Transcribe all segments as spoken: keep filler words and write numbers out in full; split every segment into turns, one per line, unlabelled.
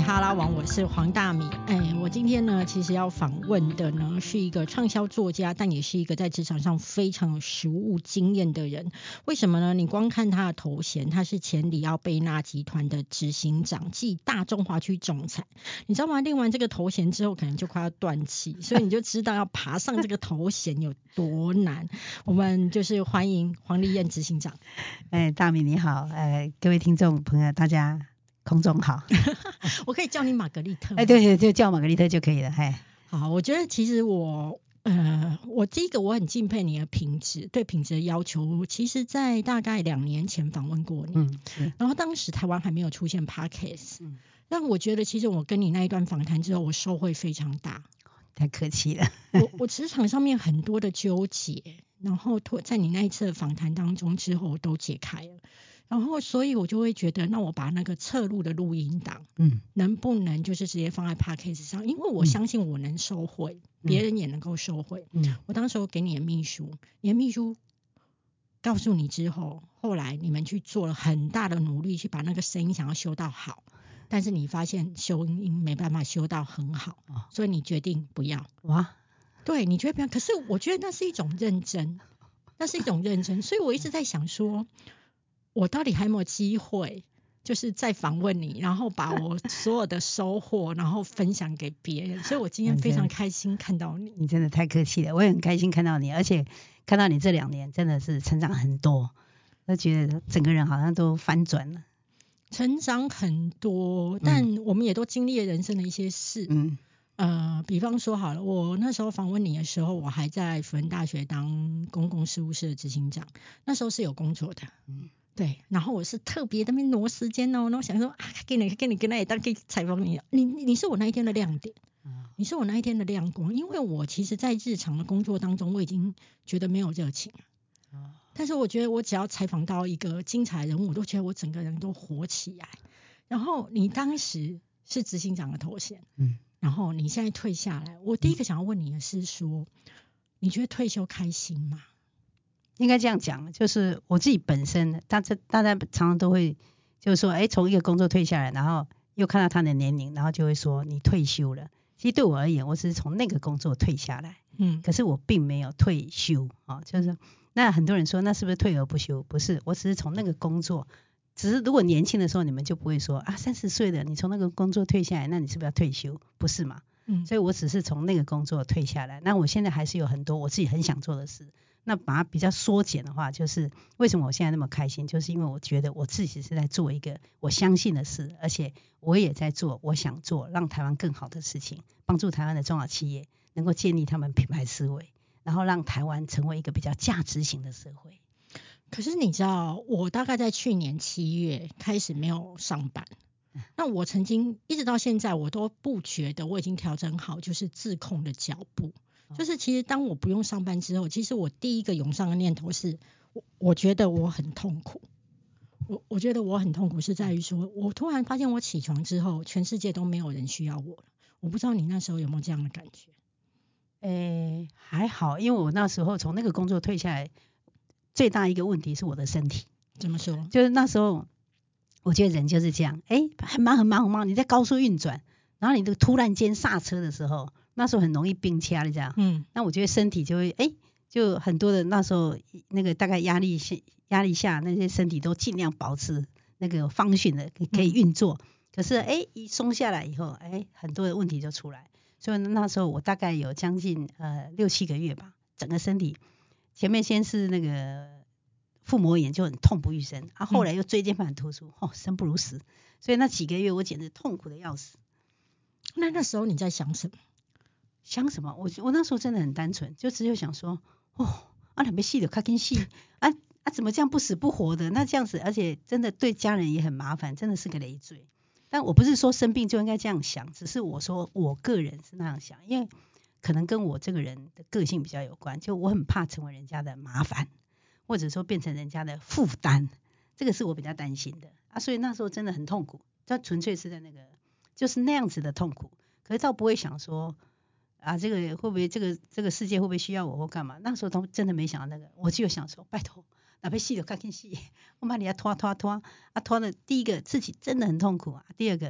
哈拉王，我是黄大米。哎，我今天呢，其实要访问的呢，是一个畅销作家，但也是一个在职场上非常有实务经验的人。为什么呢？你光看他的头衔，他是前里奥贝纳集团的执行长暨大中华区总裁。你知道吗？练完这个头衔之后，可能就快要断气，所以你就知道要爬上这个头衔有多难。我们就是欢迎黄丽燕执行长。
哎，大米你好，呃，各位听众朋友，大家空中好。
我可以叫你玛格丽特吗？
哎，对对，就叫玛格丽特就可以了。哎，
好，我觉得其实我呃，我第一个我很敬佩你的品质，对品质的要求。其实，在大概两年前访问过你，
嗯，是。
然后当时台湾还没有出现 Podcast，
嗯，
但我觉得其实我跟你那一段访谈之后，我收获非常大。
太客气了。
我我职场上面很多的纠结，然后在你那一次的访谈当中之后都解开了。然后所以我就会觉得，那我把那个侧录的录音档，嗯，能不能就是直接放在 Podcast 上？因为我相信我能收回，嗯，别人也能够收回。嗯，我当时我给你的秘书，你的秘书告诉你之后，后来你们去做了很大的努力，去把那个声音想要修到好，但是你发现修音没办法修到很好，哦，所以你决定不要。哇，对，你觉得不要？可是我觉得那是一种认真，那是一种认真，所以我一直在想说，我到底还有没有机会，就是再访问你，然后把我所有的收获，然后分享给别人。所以我今天非常开心看到你。
你真的太客气了，我也很开心看到你，而且看到你这两年真的是成长很多，我觉得整个人好像都翻转了。
成长很多，但我们也都经历了人生的一些事。嗯。呃，比方说好了，我那时候访问你的时候，我还在辅仁大学当公共事务室的执行长，那时候是有工作的。嗯。对，然后我是特别在那边挪时间哦，然后想说啊，给你给你跟那也当可以采访你，你你是我那一天的亮点，你是我那一天的亮光，因为我其实在日常的工作当中，我已经觉得没有热情了，但是我觉得我只要采访到一个精彩人物，我都觉得我整个人都活起来。然后你当时是执行长的头衔，嗯，然后你现在退下来，我第一个想要问你的是说，你觉得退休开心吗？
应该这样讲，就是我自己本身，大家大家常常都会就是说，哎，从一个工作退下来，然后又看到他的年龄，然后就会说你退休了。其实对我而言，我只是从那个工作退下来，嗯，可是我并没有退休啊，就是那很多人说那是不是退而不休？不是，我只是从那个工作，只是如果年轻的时候你们就不会说啊，三十岁了你从那个工作退下来，那你是不是要退休？不是嘛？嗯，所以我只是从那个工作退下来。那我现在还是有很多我自己很想做的事。那把它比较缩减的话，就是为什么我现在那么开心，就是因为我觉得我自己是在做一个我相信的事，而且我也在做我想做让台湾更好的事情，帮助台湾的中小企业能够建立他们品牌思维，然后让台湾成为一个比较价值型的社会。
可是你知道，我大概在去年七月开始没有上班，那我曾经一直到现在我都不觉得我已经调整好就是自控的脚步。就是其实当我不用上班之后，其实我第一个涌上的念头是，我我觉得我很痛苦。我我觉得我很痛苦是在于说，我突然发现我起床之后，全世界都没有人需要我了。我不知道你那时候有没有这样的感觉？
诶，还好，因为我那时候从那个工作退下来，最大一个问题是我的身体。
怎么说？
就是那时候，我觉得人就是这样，诶，很忙很忙很忙，你在高速运转，然后你的突然间刹车的时候。那时候很容易冰掐的这样，嗯，那我觉得身体就会，哎，就很多的那时候那个大概压力压力下，那些身体都尽量保持那个方顺的可以运作。嗯、可是，哎，一松下来以后，哎，很多的问题就出来。所以那时候我大概有将近呃六七个月吧，整个身体前面先是那个腹膜炎就很痛不欲生，啊，后来又椎间盘突出，哦，生不如死。所以那几个月我简直痛苦的要死。
那那时候你在想什么？
想什么？我我那时候真的很单纯，就只有想说，哦，啊，两边戏的卡紧戏，啊啊，怎么这样不死不活的？那这样子，而且真的对家人也很麻烦，真的是个累赘。但我不是说生病就应该这样想，只是我说我个人是那样想，因为可能跟我这个人的个性比较有关，就我很怕成为人家的麻烦，或者说变成人家的负担，这个是我比较担心的啊。所以那时候真的很痛苦，但纯粹是在那个就是那样子的痛苦，可是倒不会想说。啊，这个会不会这个这个世界会不会需要我或干嘛？那时候都真的没想到那个，我就想说，拜托，哪怕戏就看看戏，我把你要拖拖拖啊拖的，第一个自己真的很痛苦啊，第二个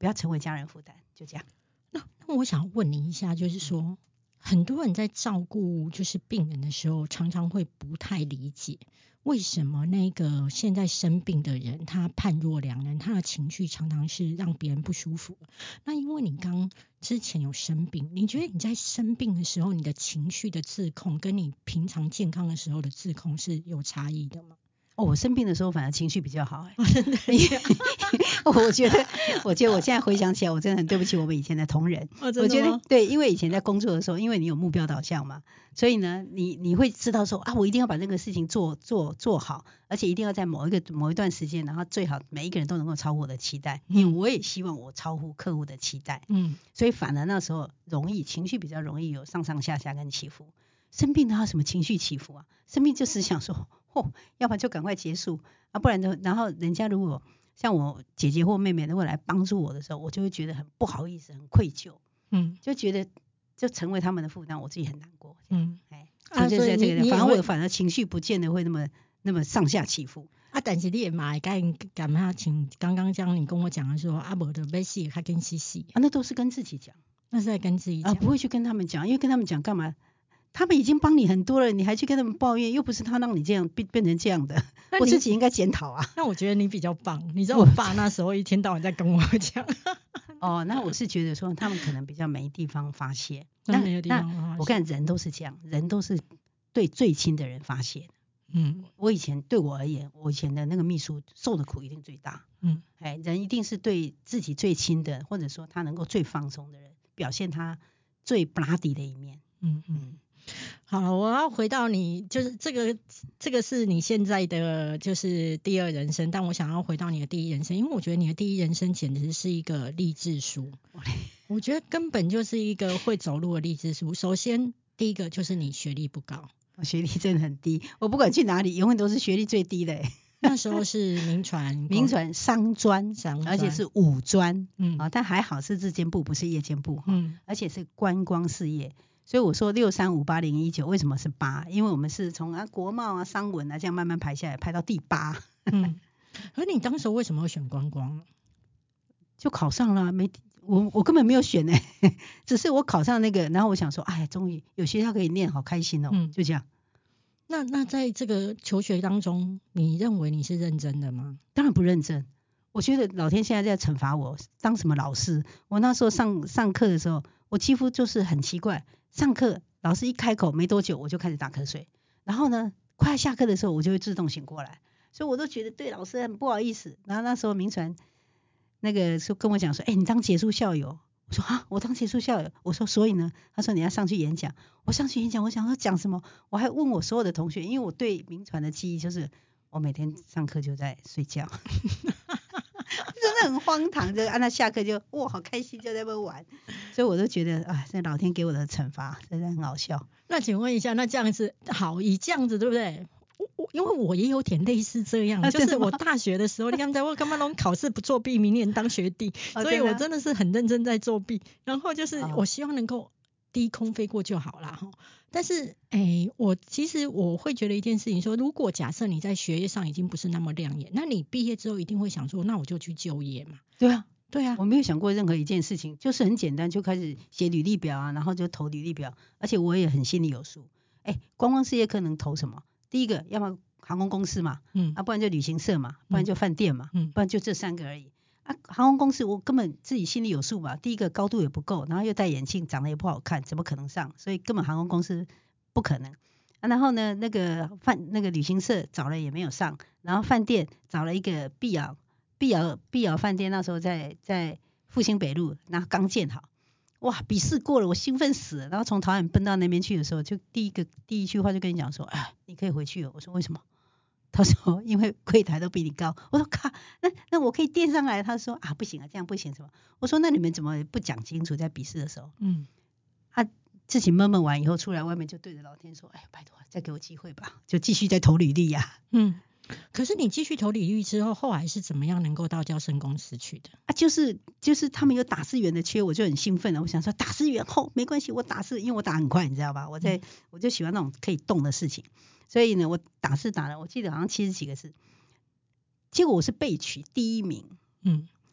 不要成为家人负担，就这样。
那那我想问你一下，就是说很多人在照顾就是病人的时候，常常会不太理解为什么那个现在生病的人他判若两人，他的情绪常常是让别人不舒服。那因为你刚之前有生病，你觉得你在生病的时候，你的情绪的自控跟你平常健康的时候的自控是有差异的吗？
哦，我生病的时候反而情绪比较好哎、欸，真的，我觉得，我觉得我现在回想起来，我真的很对不起我们以前的同仁。
哦、
我觉得对，因为以前在工作的时候，因为你有目标导向嘛，所以呢，你你会知道说啊，我一定要把这个事情做做做好，而且一定要在某一个某一段时间，然后最好每一个人都能够超乎我的期待，因为我也希望我超乎客户的期待。嗯，所以反而那时候容易情绪比较容易有上上下下跟起伏。生病哪有什么情绪起伏啊？生病就是想说，哦，要不然就赶快结束啊，不然的，然后人家如果像我姐姐或妹妹如果来帮助我的时候，我就会觉得很不好意思，很愧疚，嗯，就觉得就成为他们的负担，我自己很难过，嗯，哎，啊，所以这个，反而我反而情绪不见得会那么那么上下起伏。
啊，但是你也嘛，敢敢嘛，请刚刚讲你跟我讲的说，啊，无的要死，较紧死死
啊，那都是跟自己讲，
那是在跟自己讲，
啊，不会去跟他们讲，因为跟他们讲干嘛？他们已经帮你很多了，你还去跟他们抱怨，又不是他让你这样变变成这样的，我自己应该检讨啊。
那我觉得你比较棒，你知道我爸那时候一天到晚在跟我讲。
哦，那我是觉得说他们可能比较没地方发泄。那
没有地方发泄。
我看人都是这样，人都是对最亲的人发泄。嗯，我以前对我而言，我以前的那个秘书受的苦一定最大。嗯，哎，人一定是对自己最亲的，或者说他能够最放松的人，表现他最 bloody 的一面。嗯嗯。
好，我要回到你，就是这个，这个是你现在的就是第二人生，但我想要回到你的第一人生，因为我觉得你的第一人生简直是一个励志书，我觉得根本就是一个会走路的励志书。首先，第一个就是你学历不高，
我学历真的很低，我不管去哪里，永远都是学历最低的。
那时候是民传，
民传商专，而且是五专，嗯，啊，但还好是日间部，不是夜间部，嗯，而且是观光事业。所以我说六三五八零一九为什么是八？因为我们是从啊国贸啊商文啊这样慢慢排下来，排到第八。
嗯，而你当时为什么会选观光？
就考上了，没我我根本没有选呢，只是我考上那个，然后我想说，哎，终于有学校可以念，好开心哦，嗯，就这样。
那那在这个求学当中，你认为你是认真的吗？
当然不认真。我觉得老天现在在惩罚我，当什么老师？我那时候上上课的时候，我几乎就是很奇怪。上课老师一开口没多久我就开始打瞌睡，然后呢快要下课的时候我就会自动醒过来，所以我都觉得对老师很不好意思。然后那时候民传那个就跟我讲说，哎、欸，你当杰出校友。我说啊，我当杰出校友。我说所以呢？他说你要上去演讲。我上去演讲，我想说讲什么？我还问我所有的同学，因为我对民传的记忆就是我每天上课就在睡觉。真的很荒唐，就按他下课就哇好开心，就在那边玩，所以我都觉得啊，这老天给我的惩罚真的很好笑。
那请问一下，那这样子好，以这样子对不对？我因为我也有点类似这样，啊、就是我大学的时候，你看在我干嘛拢考试不作弊，明年当学弟，所以我真的是很认真在作弊。然后就是我希望能够低空飞过就好啦哈。但是哎，我其实我会觉得一件事情说，如果假设你在学业上已经不是那么亮眼，那你毕业之后一定会想说，那我就去就业嘛。
对啊，
对啊，
我没有想过任何一件事情，就是很简单，就开始写履历表啊，然后就投履历表，而且我也很心里有数。哎，观光事业科能投什么？第一个，要么航空公司嘛，嗯，啊，不然就旅行社嘛，不然就饭店嘛，嗯，不然就这三个而已。啊，航空公司我根本自己心里有数嘛，第一个高度也不够，然后又戴眼镜，长得也不好看，怎么可能上？所以根本航空公司不可能。啊、然后呢，那个饭那个旅行社找了也没有上，然后饭店找了一个碧瑶碧瑶碧瑶饭店，那时候在在复兴北路，然后刚建好，哇，笔试过了，我兴奋死了。然后从桃园奔到那边去的时候，就第一个第一句话就跟你讲说，哎，你可以回去了。我说为什么？他说因为柜台都比你高。我说靠，那那我可以垫上来。他说啊不行啊，这样不行什么？我说那你们怎么不讲清楚在笔试的时候？嗯，他、啊、自己闷闷完以后出来外面就对着老天说，哎，拜托再给我机会吧，就继续再投履历呀、啊。
嗯，可是你继续投履历之后，后来是怎么样能够到交生公司去的？
啊，就是就是他们有打字员的缺，我就很兴奋了。我想说打字员后、哦、没关系，我打字，因为我打很快，你知道吧？我在、嗯、我就喜欢那种可以动的事情。所以呢，我打字打了，我记得好像七十几个字，结果我是备取第一名。嗯，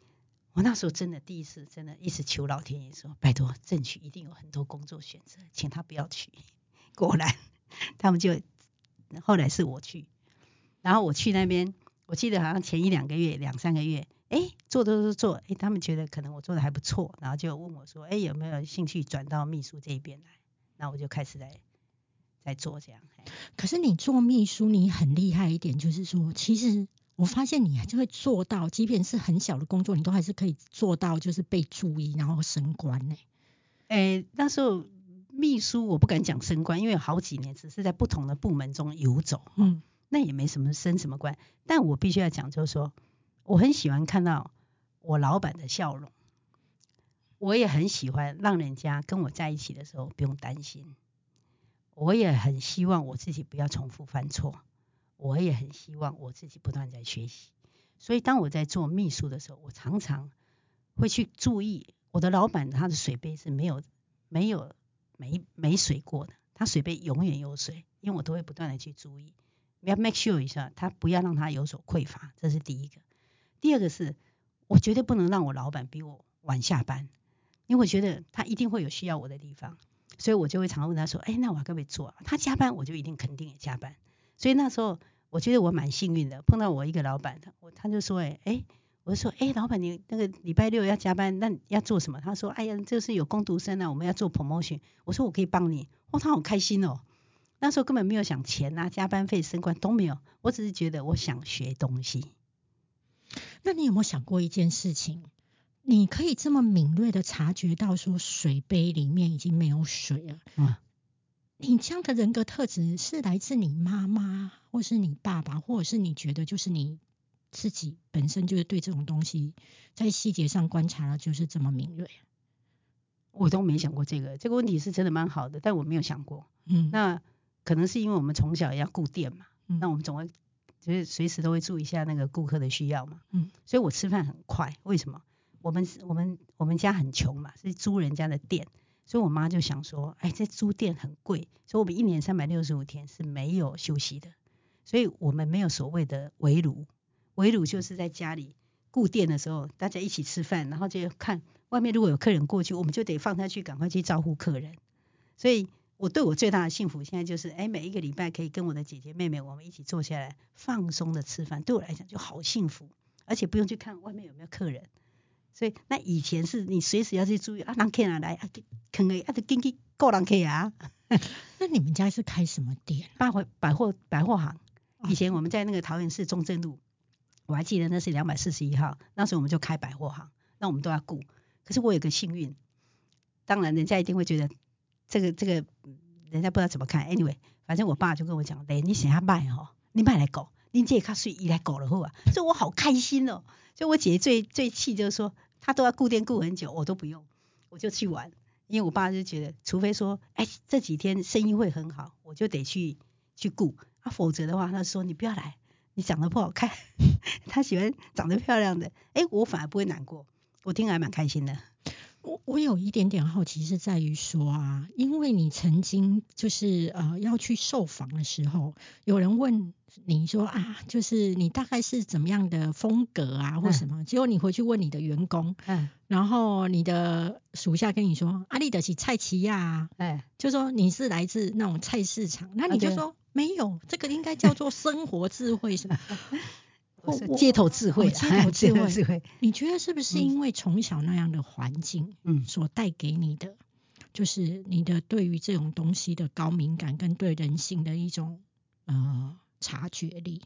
我那时候真的第一次真的一直求老天爷说，拜托正取一定有很多工作选择，请他不要去。果然他们就后来是我去，然后我去那边，我记得好像前一两个月两三个月，哎，做做做做，哎，他们觉得可能我做的还不错，然后就问我说，哎，有没有兴趣转到秘书这一边来？那我就开始在在做这样。
可是你做秘书，你很厉害一点，就是说，其实我发现你还是会做到，即便是很小的工作，你都还是可以做到，就是被注意，然后升官呢。
哎，那时候秘书我不敢讲升官，因为好几年只是在不同的部门中游走，嗯，那也没什么升什么官。但我必须要讲，就是说，我很喜欢看到我老板的笑容，我也很喜欢让人家跟我在一起的时候不用担心。我也很希望我自己不要重复犯错，我也很希望我自己不断在学习。所以当我在做秘书的时候，我常常会去注意我的老板，他的水杯是没有没有没没水过的，他水杯永远有水，因为我都会不断的去注意，要 make sure 一下，他不要让他有所匮乏，这是第一个。第二个是，我绝对不能让我老板比我晚下班，因为我觉得他一定会有需要我的地方。所以我就会常问他说，哎，那我可不可以做？他加班我就一定肯定也加班。所以那时候我觉得我蛮幸运的，碰到我一个老板，我他就说，哎哎，我就说，哎，老板你那个礼拜六要加班，那要做什么？他说，哎呀，这是有工读生啊，我们要做 promotion。我说我可以帮你，哦，他好开心哦。那时候根本没有想钱啊，加班费、升官都没有，我只是觉得我想学东西。
那你有没有想过一件事情？你可以这么敏锐的察觉到说水杯里面已经没有水了，嗯，你这样的人格特质是来自你妈妈，或是你爸爸，或者是你觉得就是你自己本身就是对这种东西在细节上观察了就是这么敏锐？
我都没想过这个，这个问题是真的蛮好的，但我没有想过。嗯，那可能是因为我们从小要顾店嘛，嗯，那我们总会就是随时都会注意一下那个顾客的需要嘛，嗯，所以我吃饭很快，为什么？我们我们我们家很穷嘛，是租人家的店，所以我妈就想说，哎，这租店很贵，所以我们一年三百六十五天是没有休息的，所以我们没有所谓的围炉，围炉就是在家里顾店的时候，大家一起吃饭，然后就看外面如果有客人过去，我们就得放下去，赶快去招呼客人。所以我对我最大的幸福现在就是，哎，每一个礼拜可以跟我的姐姐妹妹我们一起坐下来放松的吃饭，对我来讲就好幸福，而且不用去看外面有没有客人。所以那以前是你随时要去注意啊，人客人来啊，可能啊就进去顾人客啊。
那你们家是开什么店？
百货百货百货行。以前我们在那个桃园市中正路，我还记得那是两百四十一号，那时候我们就开百货行，那我们都要顾。可是我有个幸运，当然人家一定会觉得这个这个人家不知道怎么看。Anyway， 反正我爸就跟我讲，嘞，你想要卖哦，你卖来顾，你这较水，伊来顾就好啊。所以我好开心哦。所以我姐姐最最气就是说，她都要顾店顾很久，我都不用，我就去玩。因为我爸就觉得，除非说，哎，这几天生意会很好，我就得去去顾啊，否则的话，他说你不要来，你长得不好看。他喜欢长得漂亮的，哎，我反而不会难过，我听还蛮开心的。
我我有一点点好奇是在于说啊，因为你曾经就是呃要去受访的时候，有人问你说啊，就是你大概是怎么样的风格啊或什么，嗯，结果你回去问你的员工，嗯，然后你的属下跟你说啊，你就是菜市啊，哎，就说你是来自那种菜市场，那你就说，啊，没有，这个应该叫做生活智慧什么。
我是街头智慧，
哦，街头智慧，智慧。你觉得是不是因为从小那样的环境，嗯，所带给你的，就是你的对于这种东西的高敏感，跟对人性的一种呃察觉力？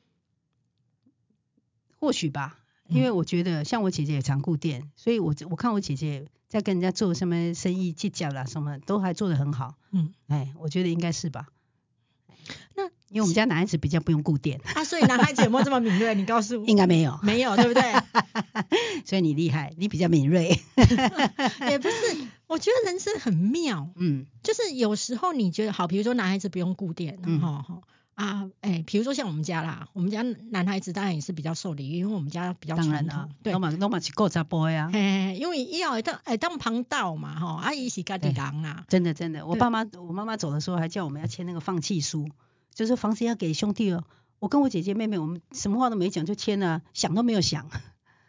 或许吧，因为我觉得像我姐姐也常顾店，所以我我看我姐姐在跟人家做什么生意计较啦，什么都还做得很好，嗯，哎，我觉得应该是吧。那因为我们家男孩子比较不用顾店
啊，所以男孩子有没有这么敏锐？你告诉我。
应该没有，
没有，对不对？
所以你厉害，你比较敏锐。
也不是，我觉得人生很妙，嗯，就是有时候你觉得好，比如说男孩子不用顾店，嗯，哈哈啊，哎，比如说像我们家啦，我们家男孩子当然也是比较受礼，因为我们家比较传统，
对，都嘛都嘛是顾查甫呀，
嘿，因为伊要会当会当旁道嘛，吼，啊，伊是家己人啦，
真的真的，我爸妈我妈妈走的时候还叫我们要签那个放弃书，就是房子要给兄弟哦。我跟我姐姐妹妹，我们什么话都没讲就签了，想都没有想，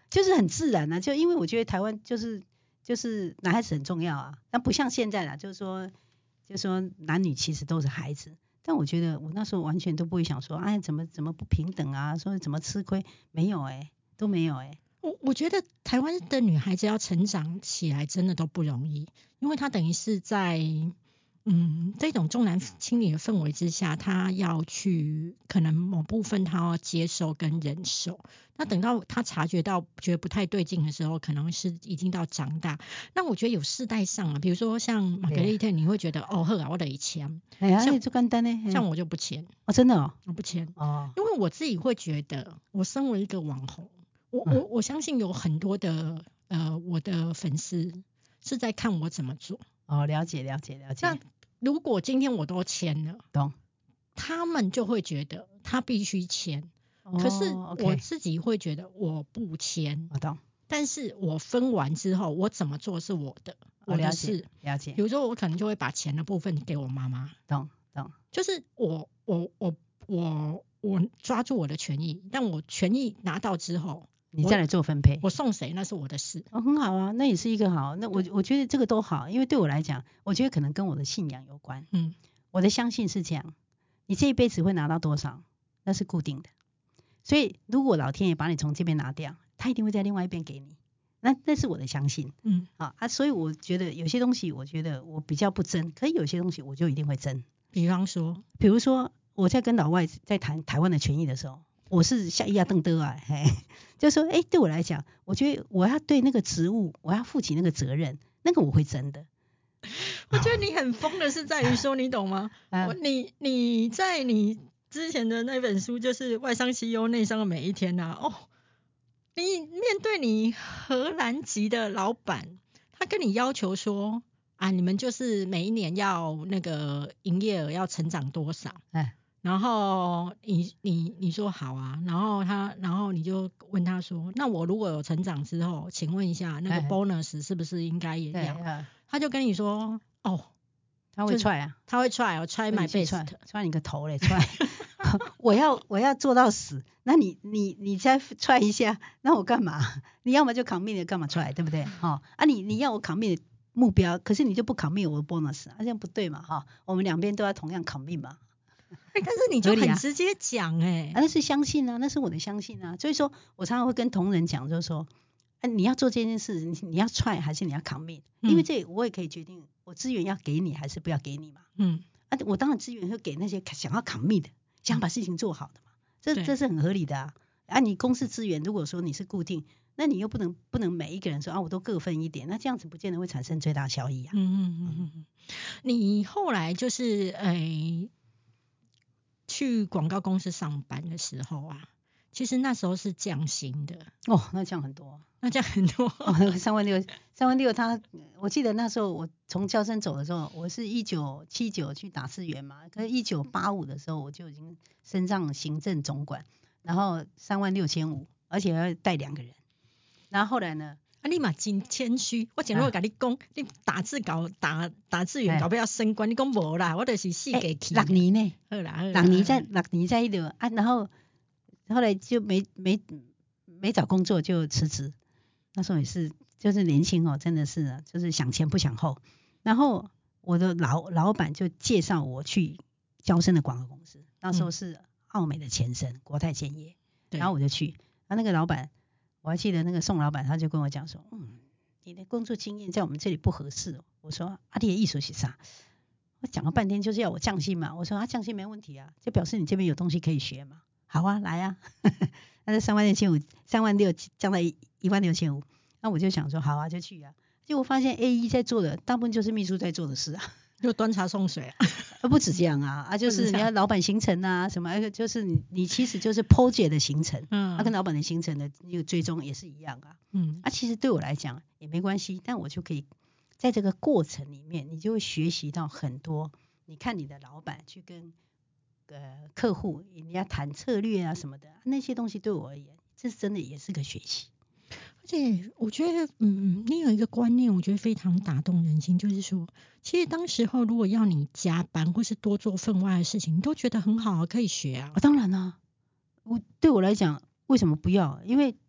就是很自然啊，就因为我觉得台湾就是就是男孩子很重要啊，但不像现在啦，就是说就是说男女其实都是孩子，但我觉得我那时候完全都不会想说，哎，怎么怎么不平等啊，说怎么吃亏，没有哎、欸，都没有哎、欸。
我我觉得台湾的女孩子要成长起来真的都不容易，因为她等于是在嗯这种重男轻女的氛围之下，她要去可能某部分她要接受跟忍受，那等到她察觉到觉得不太对劲的时候，可能是已经到长大。那我觉得有世代上啊，比如说像玛格丽特，你会觉得哦呵啊我得签，
哎呀，这简单呢，
像我就不签
哦，真的哦，
我不签
哦，
因为我自己会觉得，我身为一个网红。我我我相信有很多的呃我的粉丝是在看我怎么做。
哦，了解了解了解。
那如果今天我都签了，
懂，
他们就会觉得他必须签。哦、可是我自己会觉得我不签。
我懂。
但是我分完之后，我怎么做是我的，我的事。
了解。
比如说我可能就会把钱的部分给我妈妈。
懂懂。
就是我我我我我抓住我的权益，但我权益拿到之后。
你再来做分配，
我送谁那是我的事。
哦，很好啊，那也是一个好。那我我觉得这个都好，因为对我来讲，我觉得可能跟我的信仰有关。嗯，我的相信是这样，你这一辈子会拿到多少，那是固定的。所以如果老天爷把你从这边拿掉，他一定会在另外一边给你。那那是我的相信。嗯，啊啊，所以我觉得有些东西，我觉得我比较不争，可是有些东西我就一定会争。
比方说，
比如说我在跟老外在谈台湾的权益的时候。我是下一亚邓德啊，嘿，就说，哎、欸，对我来讲，我觉得我要对那个职务，我要负起那个责任，那个我会争的。
我觉得你很疯的是在于说，你懂吗？啊、你你在你之前的那本书就是外商 C E O 内商的每一天啊，哦，你面对你荷兰籍的老板，他跟你要求说啊，你们就是每一年要那个营业额要成长多少？哎。然后你你你说好啊，然后他然后你就问他说，那我如果有成长之后，请问一下那个 bonus 是不是应该也要？他就跟你说，哦，
他会 try 啊，
他会 try， 我 try my best，try
你个頭嘞 try， 我要我要做到死，那你你你再 try 一下，那我干嘛？你要么就 commit 干嘛 try， 对不对？哈啊你你要我 commit 目标，可是你就不 commit 我的 bonus， 啊这样不对嘛哈，我们两边都要同样 commit 嘛。
但是你就很直接讲哎、欸
啊，那是相信啊，那是我的相信啊，所以说我常常会跟同仁讲，就是说，啊，你要做这件事，你要 try 还是你要 commit？、嗯、因为这我也可以决定，我资源要给你还是不要给你嘛。嗯，啊，我当然资源会给那些想要 commit 的，想把事情做好的嘛，这这是很合理的啊。啊，你公司资源如果说你是固定，那你又不能不能每一个人说啊，我都各分一点，那这样子不见得会产生最大效益啊。
嗯嗯嗯嗯，你后来就是诶。去广告公司上班的时候啊，其实那时候是降薪的
哦，那降很多，
那降很多，
哦，三万六，三万六，他我记得那时候我从交生走的时候，我是一九七九去打字员嘛，可是一九八五的时候我就已经升上行政总管，然后三万六千五，而且要带两个人，然后后来呢？
啊，你嘛真谦虚，我前头跟你讲、啊，你打字搞打打字员搞不要升官，你讲无啦，我就是四个去。
六年呢？
好啦，
六年在六年在一个啊，然后后来就没没没找工作就辞职，那时候也是就是年轻哦，真的是就是想前不想后，然后我的老老板就介绍我去交生的广告公司，那时候是奥美的前身国泰建业，然后我就去，啊那个老板。我还记得那个宋老板，他就跟我讲说，嗯，你的工作经验在我们这里不合适、哦。我说，啊，你的艺术是啥？我讲了半天就是要我降薪嘛。我说，啊，降薪没问题啊，就表示你这边有东西可以学嘛。好啊，来啊。那是三万六千五，三万六降到一一万六千五。那我就想说，好啊，就去啊。结果发现 A E 在做的大部分就是秘书在做的事啊。
就端茶送水啊，
不止这样啊，啊就是你要老板行程啊，什么，就是你你其实就是 project 的行程，嗯，啊跟老板的行程的一个追踪也是一样啊，嗯，啊其实对我来讲也没关系，但我就可以在这个过程里面，你就会学习到很多，你看你的老板去跟呃客户人家谈策略啊什么的，那些东西对我而言，这真的也是个学习。
而且我觉得，嗯，你有一个观念，我觉得非常打动人心，就是说，其实当时候如果要你加班或是多做分外的事情，你都觉得很好啊，可以学啊。
啊当然啦、啊，我对我来讲，为什么不要？因为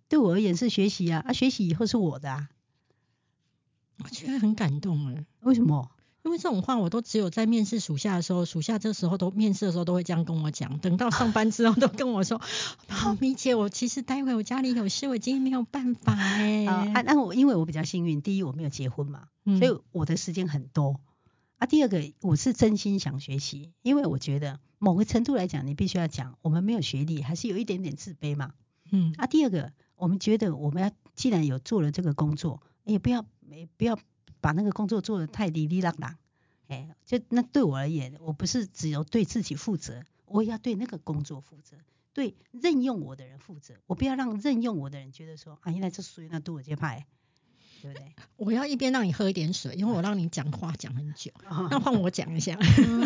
对我而言是学习啊，啊学习以后是我的啊。
我觉得很感动哎。
为什么？
因为这种话我都只有在面试属下的时候，属下这时候都面试的时候都会这样跟我讲，等到上班之后都跟我说哦，米姐，我其实待会我家里有事，我今天没有办法哎。
啊，那我因为我比较幸运，第一我没有结婚嘛，嗯、所以我的时间很多啊。第二个我是真心想学习，因为我觉得某个程度来讲，你必须要讲我们没有学历，还是有一点点自卑嘛。嗯啊，第二个我们觉得我们要既然有做了这个工作，也不要不要把那个工作做得太哩哩啦啦。哎，就那对我而言，我不是只有对自己负责，我也要对那个工作负责，对任用我的人负责。我不要让任用我的人觉得说啊，原来这水那都我这派，对不对？
我要一边让你喝一点水，因为我让你讲话讲很久，那换我讲一下。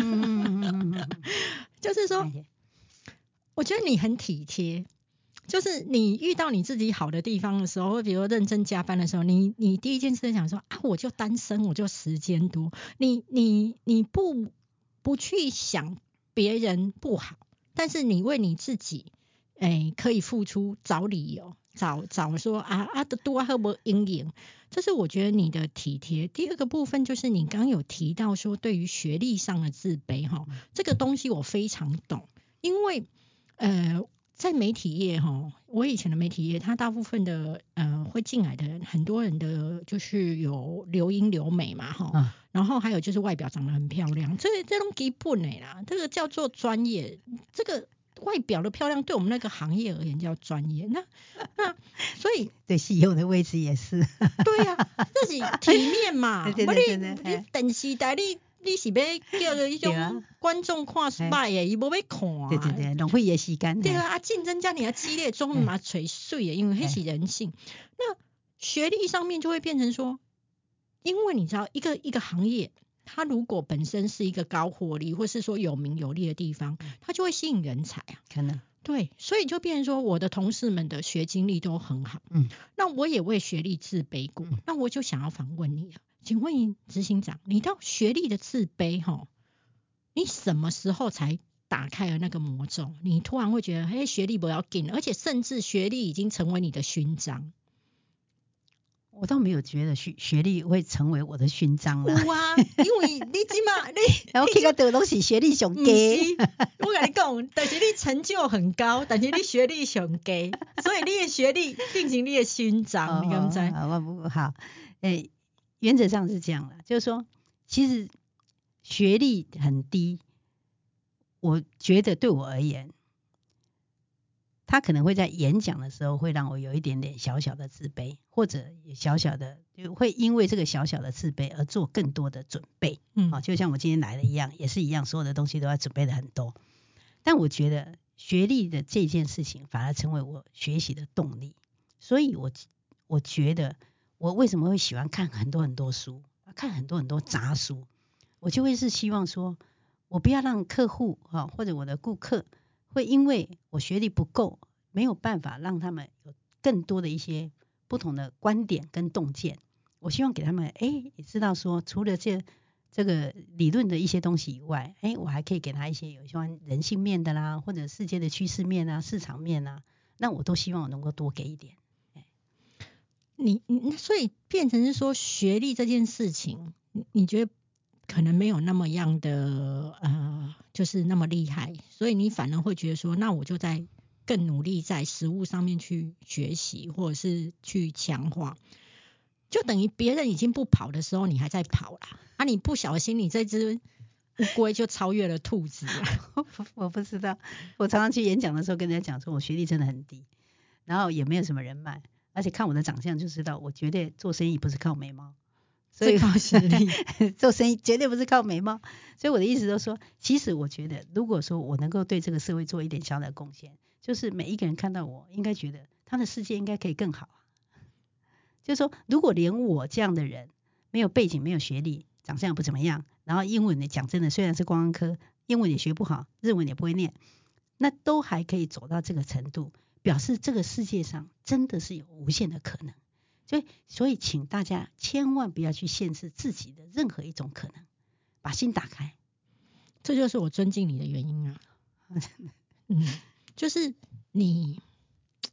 就是说，我觉得你很体贴。就是你遇到你自己好的地方的时候，比如说认真加班的时候，你你第一件事想说啊，我就单身，我就时间多，你你你不不去想别人不好，但是你为你自己，哎，可以付出，找理由，找找说啊啊的多会不会阴影，这是我觉得你的体贴。第二个部分就是你刚刚有提到说对于学历上的自卑哈，这个东西我非常懂，因为呃。在媒体业哈，我以前的媒体业，它大部分的呃会进来的人，很多人的就是有留英留美嘛哈，嗯、然后还有就是外表长得很漂亮，这这种基本的啦，这个叫做专业，这个外表的漂亮对我们那个行业而言叫专业。那那所以
对 C E O 的位置也是，
对呀、啊，这是体面嘛，
对对对
你你电视台你。你是要叫做一种观众看歹的，伊无要看啊。
对对对，浪费也时间。
对啊，竞争加你的激烈，终于嘛垂碎的，因为那是人性。那学历上面就会变成说，因为你知道一个一个行业，它如果本身是一个高获利，或是说有名有利的地方，它就会吸引人才啊。
可能。
对，所以就变成说，我的同事们的学经历都很好。嗯，那我也为学历自卑过。嗯、那我就想要反问你了。请问执行长，你到学历的自卑齁，你什么时候才打开了那个魔咒？你突然会觉得，嘿，学历不要紧，而且甚至学历已经成为你的勋章。
我倒没有觉得学学历会成为我的勋章了。
有啊，因为你起码你，
我去个得东西学历上低。
我跟你讲，但是你成就很高，但是你学历上低，所以你的学历变成你的勋章，哦、你敢不知？
我不好，诶，原则上是这样的，就是说，其实学历很低，我觉得对我而言，他可能会在演讲的时候会让我有一点点小小的自卑，或者小小的就会因为这个小小的自卑而做更多的准备。嗯，啊，就像我今天来的一样，也是一样，所有的东西都要准备的很多。但我觉得学历的这件事情反而成为我学习的动力，所以我我觉得我为什么会喜欢看很多很多书，看很多很多杂书，我就会是希望说，我不要让客户啊或者我的顾客会因为我学历不够，没有办法让他们有更多的一些不同的观点跟洞见。我希望给他们，哎，也知道说，除了这这个理论的一些东西以外，哎，我还可以给他一些有关人性面的啦，或者世界的趋势面啊、市场面啊，那我都希望我能够多给一点。
你你所以变成是说，学历这件事情，你你觉得可能没有那么样的呃，就是那么厉害，所以你反而会觉得说，那我就在更努力在实务上面去学习，或者是去强化，就等于别人已经不跑的时候，你还在跑啦。啊，你不小心，你这只乌龟就超越了兔子了。
我不知道，我常常去演讲的时候跟人家讲说，我学历真的很低，然后也没有什么人脉，而且看我的长相就知道，我绝对做生意不是靠美貌。所以
靠实力
做生意绝对不是靠美貌，所以我的意思就是说，其实我觉得，如果说我能够对这个社会做一点小小的贡献，就是每一个人看到我，应该觉得他的世界应该可以更好。就是说，如果连我这样的人，没有背景、没有学历、长相也不怎么样，然后英文呢，讲真的，虽然是观光科，英文也学不好，日文也不会念，那都还可以走到这个程度，表示这个世界上真的是有无限的可能。所以，所以请大家千万不要去限制自己的任何一种可能，把心打开。
这就是我尊敬你的原因啊。嗯，就是你，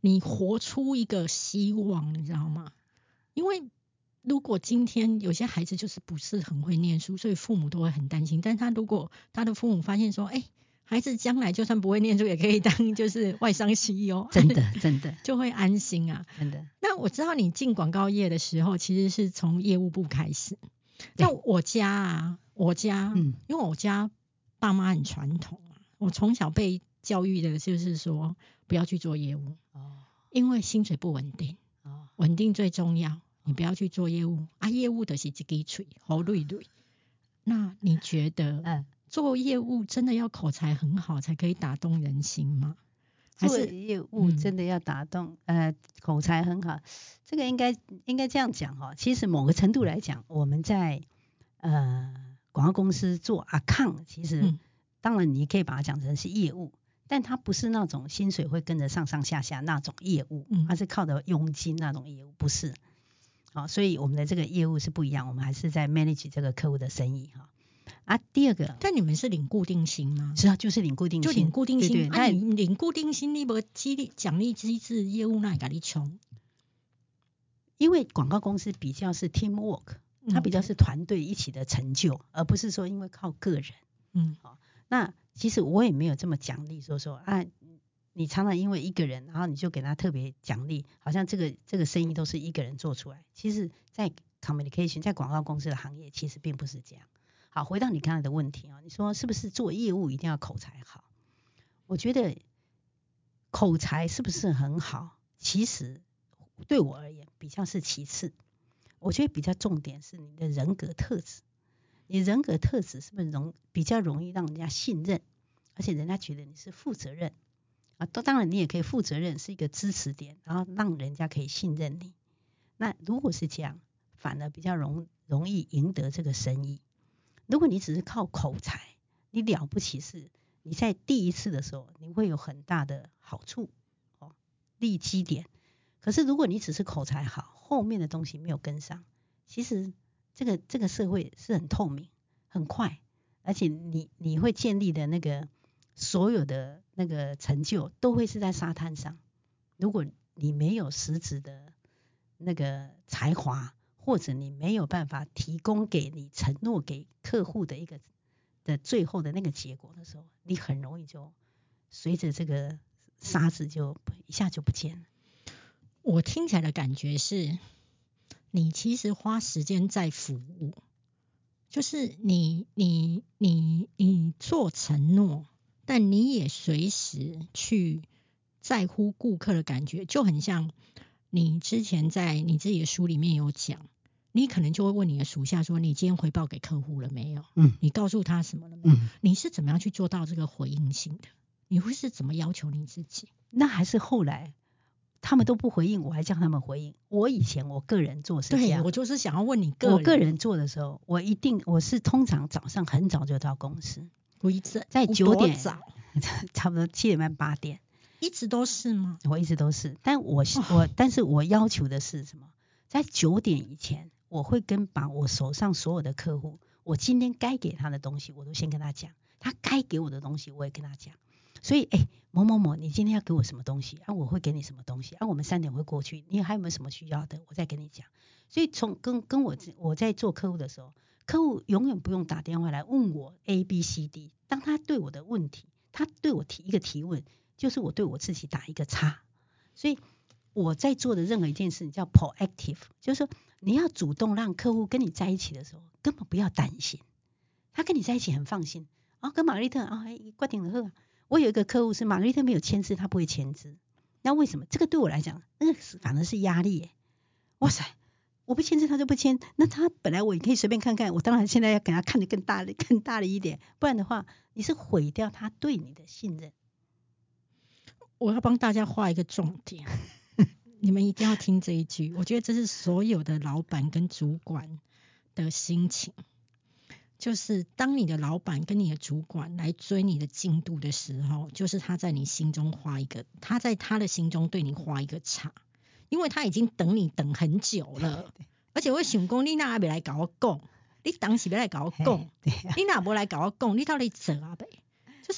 你活出一个希望，你知道吗？因为如果今天有些孩子就是不是很会念书，所以父母都会很担心。但他如果他的父母发现说，哎、欸，孩子将来就算不会念书，也可以当就是外商 C E O，
真的真的
就会安心啊，
真的。
那我知道你进广告业的时候，其实是从业务部开始。在我家啊，我家，嗯，因为我家爸妈很传统啊，我从小被教育的就是说不要去做业务，哦，因为薪水不稳定，哦，稳定最重要。你不要去做业务啊，业务的是一支嘴，好累累。那你觉得，嗯，做业务真的要口才很好才可以打动人心吗？还是
做业务真的要打动，嗯、呃，口才很好，这个应该应该这样讲哈。其实某个程度来讲，我们在呃广告公司做 account， 其实、嗯、当然你可以把它讲成是业务，但它不是那种薪水会跟着上上下下那种业务，嗯、它是靠着佣金那种业务，不是。好，所以我们的这个业务是不一样，我们还是在 manage 这个客户的生意哈。啊，第二个，
但你们是领固定薪吗？
是啊，就是领固定薪，
就领固定薪。
对对，
那、啊、你领固定薪，你没激励奖励机制，业务那里给你冲？
因为广告公司比较是 team work， 它比较是团队一起的成就，嗯、而不是说因为靠个人。嗯，好，那其实我也没有这么奖励，说说啊，你常常因为一个人，然后你就给他特别奖励，好像这个这个生意都是一个人做出来。其实，在 communication， 在广告公司的行业，其实并不是这样。好，回到你刚才的问题啊，你说是不是做业务一定要口才好？我觉得口才是不是很好，其实对我而言比较是其次。我觉得比较重点是你的人格特质，你人格特质是不是容比较容易让人家信任，而且人家觉得你是负责任啊？当然你也可以负责任是一个支持点，然后让人家可以信任你。那如果是这样，反而比较容容易赢得这个生意。如果你只是靠口才，你了不起是你在第一次的时候你会有很大的好处哦，利基点。可是如果你只是口才好，后面的东西没有跟上，其实这个这个社会是很透明很快，而且你你会建立的那个所有的那个成就都会是在沙滩上。如果你没有实质的那个才华，或者你没有办法提供给你承诺给客户的一个的最后的那个结果的时候，你很容易就随着这个沙子就一下就不见了。
我听起来的感觉是，你其实花时间在服务，就是你你你你做承诺，但你也随时去在乎顾客的感觉，就很像你之前在你自己的书里面有讲，你可能就会问你的属下说，你今天回报给客户了没有？嗯，你告诉他什么了没有？嗯，你是怎么样去做到这个回应性的？你会是怎么要求你自己？
那还是后来他们都不回应，我还叫他们回应。我以前我个人做是这样，
对，我就是想要问你个人。
我个人做的时候，我一定我是通常早上很早就到公司，
我一直
在九点，
早
差不多七点半八点，
一直都是吗？
我一直都是，但我、哦、我但是我要求的是什么？在九点以前，我会跟把我手上所有的客户，我今天该给他的东西，我都先跟他讲，他该给我的东西，我也跟他讲。所以，哎，某某某，你今天要给我什么东西啊？我会给你什么东西啊？我们三点会过去，你还有没有什么需要的？我再跟你讲。所以从跟跟我我在做客户的时候，客户永远不用打电话来问我 A B C D， 当他对我的问题，他对我提一个提问，就是我对我自己打一个叉。所以我在做的任何一件事叫 proactive， 就是说你要主动让客户跟你在一起的时候，根本不要担心，他跟你在一起很放心啊。跟玛格丽特啊，决定了。我有一个客户是玛格丽特没有签字，他不会签字。那为什么？这个对我来讲，那个反而是压力耶。哇塞，我不签字他就不签，那他本来我也可以随便看看，我当然现在要给他看得更大的、更大的一点，不然的话，你是毁掉他对你的信任。
我要帮大家画一个重点，你们一定要听这一句，我觉得这是所有的老板跟主管的心情。就是当你的老板跟你的主管来追你的进度的时候，就是他在你心中画一个，他在他的心中对你画一个叉，因为他已经等你等很久了，而且我想说你哪还没来跟我讲，你当时没来跟我讲，你哪没来跟我讲，你到底做啊呗？就是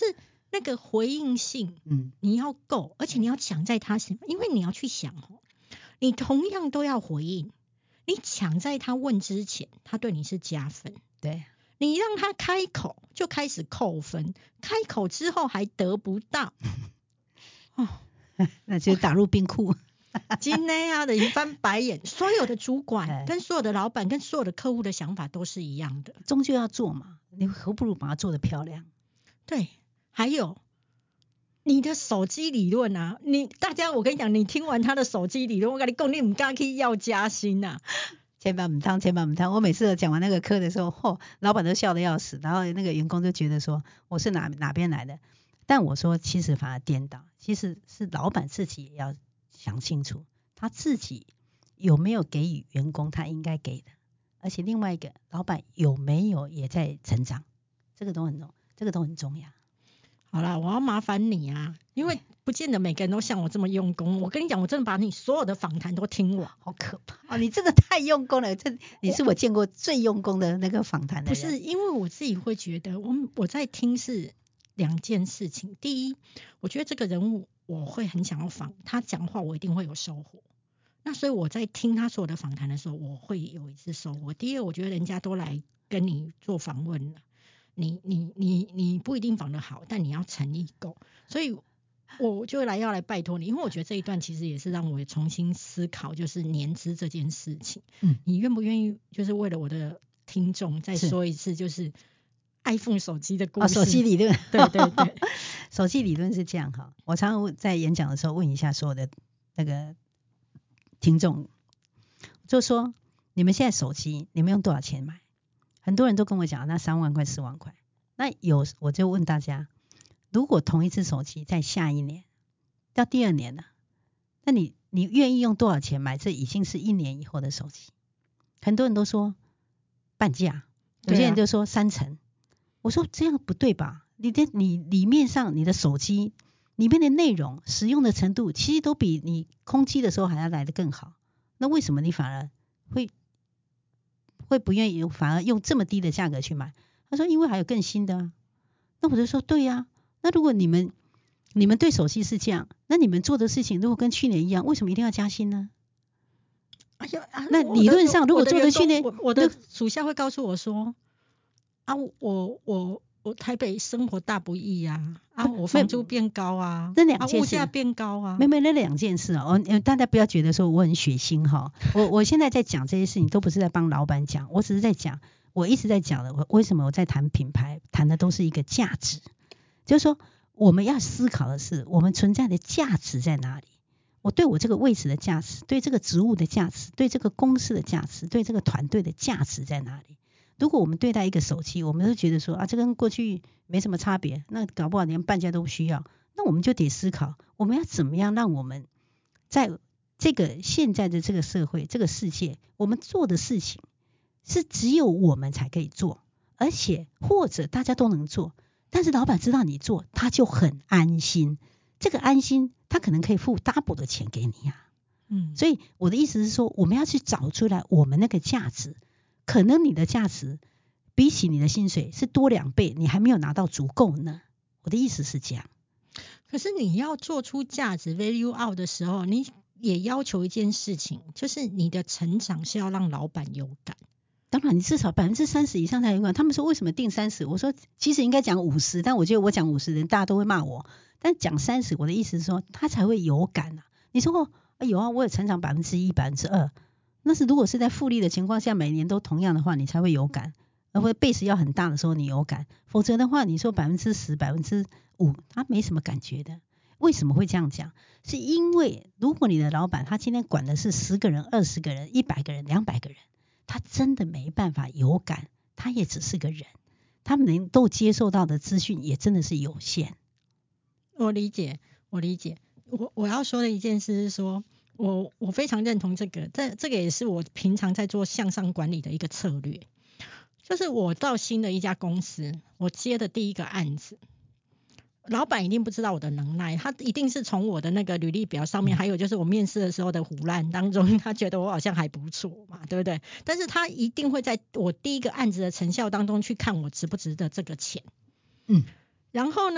那个回应性，嗯，你要够，而且你要抢在他身，因为你要去想哦，你同样都要回应，你抢在他问之前，他对你是加分，
对，
你让他开口就开始扣分，开口之后还得不到，
哦，那就打入冰库。
今天啊的一翻白眼，所有的主管跟所有的老板跟所有的客户的想法都是一样的，
终究要做嘛，你何不如把它做得漂亮？
对，还有你的手机理论啊，你大家我跟你讲，你听完他的手机理论，我跟你讲，你唔敢去要加薪啊，
千万唔通，千万唔通。我每次讲完那个课的时候，嚯，老板都笑得要死，然后那个员工就觉得说我是哪哪边来的，但我说其实反而颠倒，其实是老板自己也要想清楚，他自己有没有给予员工他应该给的，而且另外一个老板有没有也在成长，这个都很重，这个都很重要。
好啦，我要麻烦你啊，因为不见得每个人都像我这么用功。我跟你讲，我真的把你所有的访谈都听完，
好可怕哦！你真的太用功了，这你是我见过最用功的那个访谈的人。
不是，因为我自己会觉得，我我在听是两件事情。第一，我觉得这个人物我会很想要访他讲话，我一定会有收获。那所以我在听他所有的访谈的时候，我会有一次收获。第二，我觉得人家都来跟你做访问了。你你你你不一定访得好，但你要诚意够，所以我就来要来拜托你，因为我觉得这一段其实也是让我重新思考，就是年资这件事情。嗯，你愿不愿意就是为了我的听众再说一次，就是 iPhone 手机的故事？
哦，手机理论，
对对对，
手机理论是这样哈。我常常在演讲的时候问一下所有的那个听众，就说你们现在手机你们用多少钱买？很多人都跟我讲，那三万块、四万块。那有我就问大家，如果同一只手机在下一年到第二年了，那你你愿意用多少钱买？这已经是一年以后的手机。很多人都说半价，有些人就说三成。我说这样不对吧？你的你里面上你的手机里面的内容使用的程度，其实都比你空机的时候还要来得更好。那为什么你反而会？会不愿意反而用这么低的价格去买？他说因为还有更新的啊。那我就说对啊，那如果你们你们对手机是这样，那你们做的事情如果跟去年一样，为什么一定要加薪呢？
哎呀，啊、
那理论上如果做的去年，
我, 我的属下会告诉我说啊，我我我台北生活大不易啊，啊我房租变高啊，
那两件事、
啊、物价变高啊，
没没那两件事啊，哦，大家不要觉得说我很血腥哈，我我现在在讲这些事情都不是在帮老板讲，我只是在讲，我一直在讲的，我为什么我在谈品牌，谈的都是一个价值，就是说我们要思考的是我们存在的价值在哪里，我对我这个位置的价值，对这个职务的价值，对这个公司的价值，对这个团队的价值在哪里？如果我们对待一个手机，我们都觉得说啊，这跟过去没什么差别，那搞不好连半价都不需要，那我们就得思考，我们要怎么样让我们在这个现在的这个社会、这个世界，我们做的事情是只有我们才可以做，而且或者大家都能做，但是老板知道你做，他就很安心。这个安心，他可能可以付 double 的钱给你啊。嗯，所以我的意思是说，我们要去找出来我们那个价值。可能你的价值比起你的薪水是多两倍，你还没有拿到足够呢。我的意思是这样。
可是你要做出价值 value out 的时候，你也要求一件事情，就是你的成长是要让老板有感。
当然，你至少百分之三十以上才有感。他们说为什么定三十？我说其实应该讲五十，但我觉得我讲五十人大家都会骂我。但讲三十，我的意思是说他才会有感啊。你说哦，有啊，我有成长百分之一、百分之二。那是如果是在复利的情况下，每年都同样的话，你才会有感，而会base要很大的时候你有感，否则的话，你说百分之十、百分之五，他没什么感觉的。为什么会这样讲？是因为如果你的老板他今天管的是十个人、二十个人、一百个人、两百个人，他真的没办法有感，他也只是个人，他们能够接受到的资讯也真的是有限。
我理解，我理解。我我要说的一件事是说。我我非常认同这个，这这个也是我平常在做向上管理的一个策略。就是我到新的一家公司，我接的第一个案子，老板一定不知道我的能耐，他一定是从我的那个履历表上面，还有就是我面试的时候的唬烂当中，他觉得我好像还不错嘛，对不对？但是他一定会在我第一个案子的成效当中去看我值不值得这个钱。嗯，然后呢，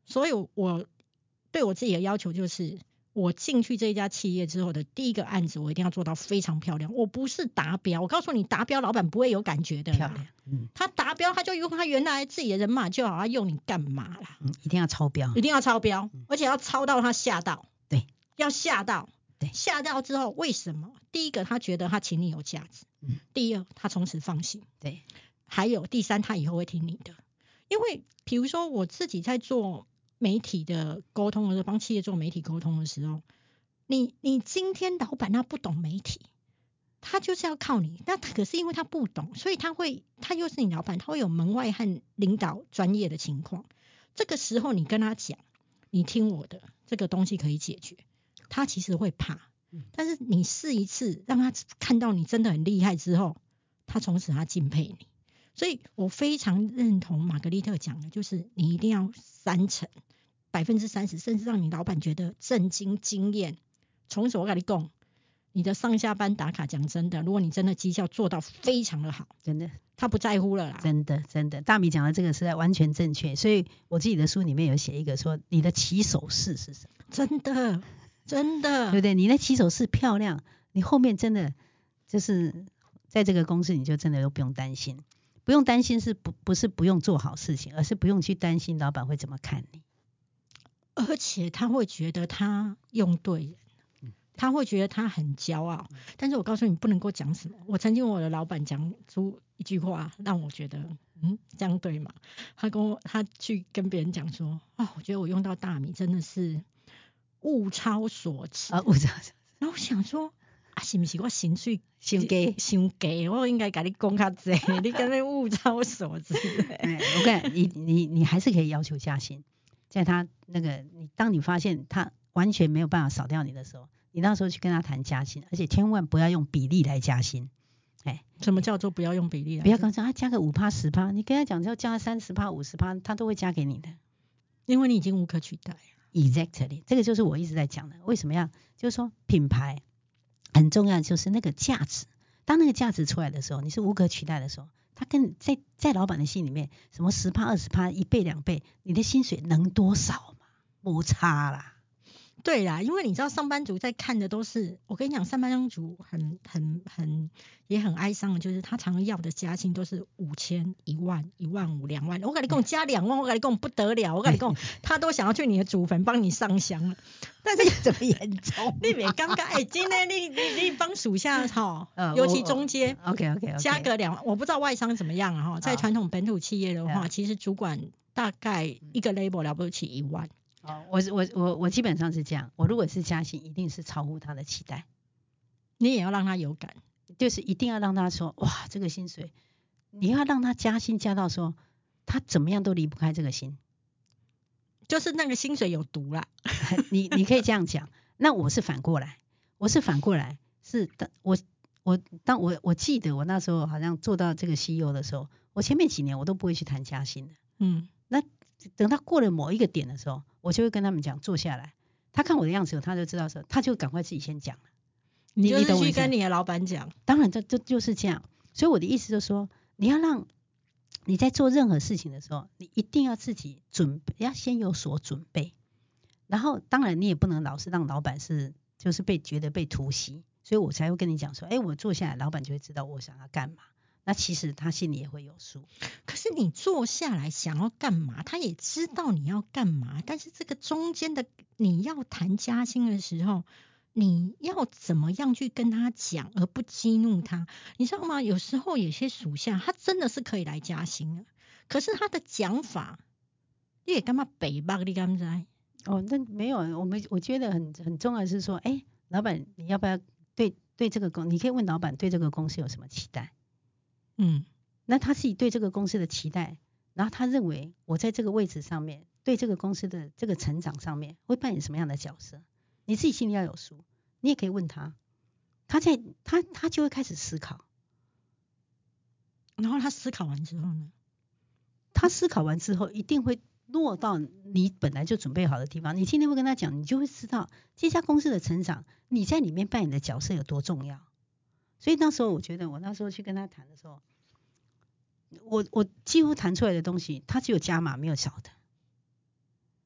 所以我对我自己的要求就是，我进去这一家企业之后的第一个案子，我一定要做到非常漂亮。我不是达标，我告诉你，达标老板不会有感觉的。
漂亮，
嗯，他达标他就用他原来自己的人马就好，他用你干嘛啦？
嗯，一定要超标，
一定要超标，嗯、而且要超到他吓到。
对，
要吓到。
对，
吓到之后，为什么？第一个，他觉得他请你有价值。嗯。第二，他从此放心。
对。
还有第三，他以后会听你的，因为比如说我自己在做媒体的沟通的时候，帮企业做媒体沟通的时候，你你今天老板他不懂媒体，他就是要靠你，那可是因为他不懂，所以他会他又是你老板，他会有门外和领导专业的情况。这个时候你跟他讲，你听我的，这个东西可以解决，他其实会怕。但是你试一次，让他看到你真的很厉害之后，他从此他敬佩你。所以我非常认同玛格丽特讲的，就是你一定要三成，百分之三十，甚至让你老板觉得震惊、惊艳。从此我跟你讲，你的上下班打卡，讲真的，如果你真的绩效做到非常的好，
真的
他不在乎了啦。
真的真的，大米讲的这个实在完全正确。所以我自己的书里面有写一个说，你的起手式是什么？
真的真的，
对不对？你的起手式漂亮，你后面真的就是在这个公司，你就真的都不用担心。不用担心是不不是不用做好事情，而是不用去担心老板会怎么看你，
而且他会觉得他用对人，他会觉得他很骄傲。但是我告诉你不能够讲什么。我曾经我的老板讲出一句话，让我觉得嗯这样对吗？他跟我他去跟别人讲说，哦，我觉得我用到大米真的是物超所值
啊，物超所值。
然后我想说。啊，是不是我薪水
伤低？
伤低，我应该跟你讲较济，你跟那物超所值。
哎，我跟你，你你你还是可以要求加薪，在他那个你，当你发现他完全没有办法扫掉你的时候，你那时候去跟他谈加薪，而且千万不要用比例来加薪。哎，
什么叫做不要用比例来？
不要跟他讲，他加个五趴十趴，你跟他讲要加三十趴五十趴，他都会加给你的，
因为你已经无可取代。
Exactly， 这个就是我一直在讲的。为什么要？就是说品牌。很重要的就是那个价值，当那个价值出来的时候，你是无可取代的时候，他跟在在老板的心里面，什么十趴二十趴一倍两倍，你的薪水能多少嘛？没差啦。
对啦，因为你知道上班族在看的都是，我跟你讲，上班族很很很也很哀伤的，就是他常要的加薪都是五千、一万、一万五、两万。我跟你讲加两万，我跟你讲不得了，我跟你讲他都想要去你的祖坟帮你上香。但是
怎么严重？
你别尴尬，哎，今天你你你帮属下哈，尤其中阶
，OK OK，
加个两万，我不知道外商怎么样啊哈，在传统本土企业的话，其实主管大概一个 label 了不起一万。
哦，我我我我基本上是这样，我如果是加薪，一定是超乎他的期待，
你也要让他有感，
就是一定要让他说，哇，这个薪水，你要让他加薪加到说，他怎么样都离不开这个薪，
就是那个薪水有毒啦。
你你可以这样讲，那我是反过来，我是反过来，是我我当我我记得我那时候好像做到这个 C E O 的时候，我前面几年我都不会去谈加薪的，嗯，那等他过了某一个点的时候，我就会跟他们讲坐下来，他看我的样子，他就知道说，他就赶快自己先讲了。
你就是去跟你的老板讲，
当然这这就是这样。所以我的意思就是说，你要让你在做任何事情的时候，你一定要自己准备，要先有所准备。然后当然你也不能老是让老板是就是被觉得被突袭，所以我才会跟你讲说，哎，我坐下来，老板就会知道我想要干嘛。那其实他心里也会有数。
可是你坐下来想要干嘛，他也知道你要干嘛，但是这个中间的你要谈加薪的时候，你要怎么样去跟他讲而不激怒他？你知道吗？有时候有些属下他真的是可以来加薪的，可是他的讲法你也干嘛北吧？你敢知？
哦，那没有，我们我觉得很很重要的是说，哎，老板你要不要对对这个公，你可以问老板对这个公司有什么期待？嗯，那他自己对这个公司的期待，然后他认为我在这个位置上面，对这个公司的这个成长上面会扮演什么样的角色？你自己心里要有数，你也可以问他，他在他他就会开始思考，
然后他思考完之后呢？
他思考完之后一定会落到你本来就准备好的地方。你今天会跟他讲，你就会知道这家公司的成长，你在里面扮演的角色有多重要。所以那时候我觉得，我那时候去跟他谈的时候，我我几乎谈出来的东西，他只有加码没有少的。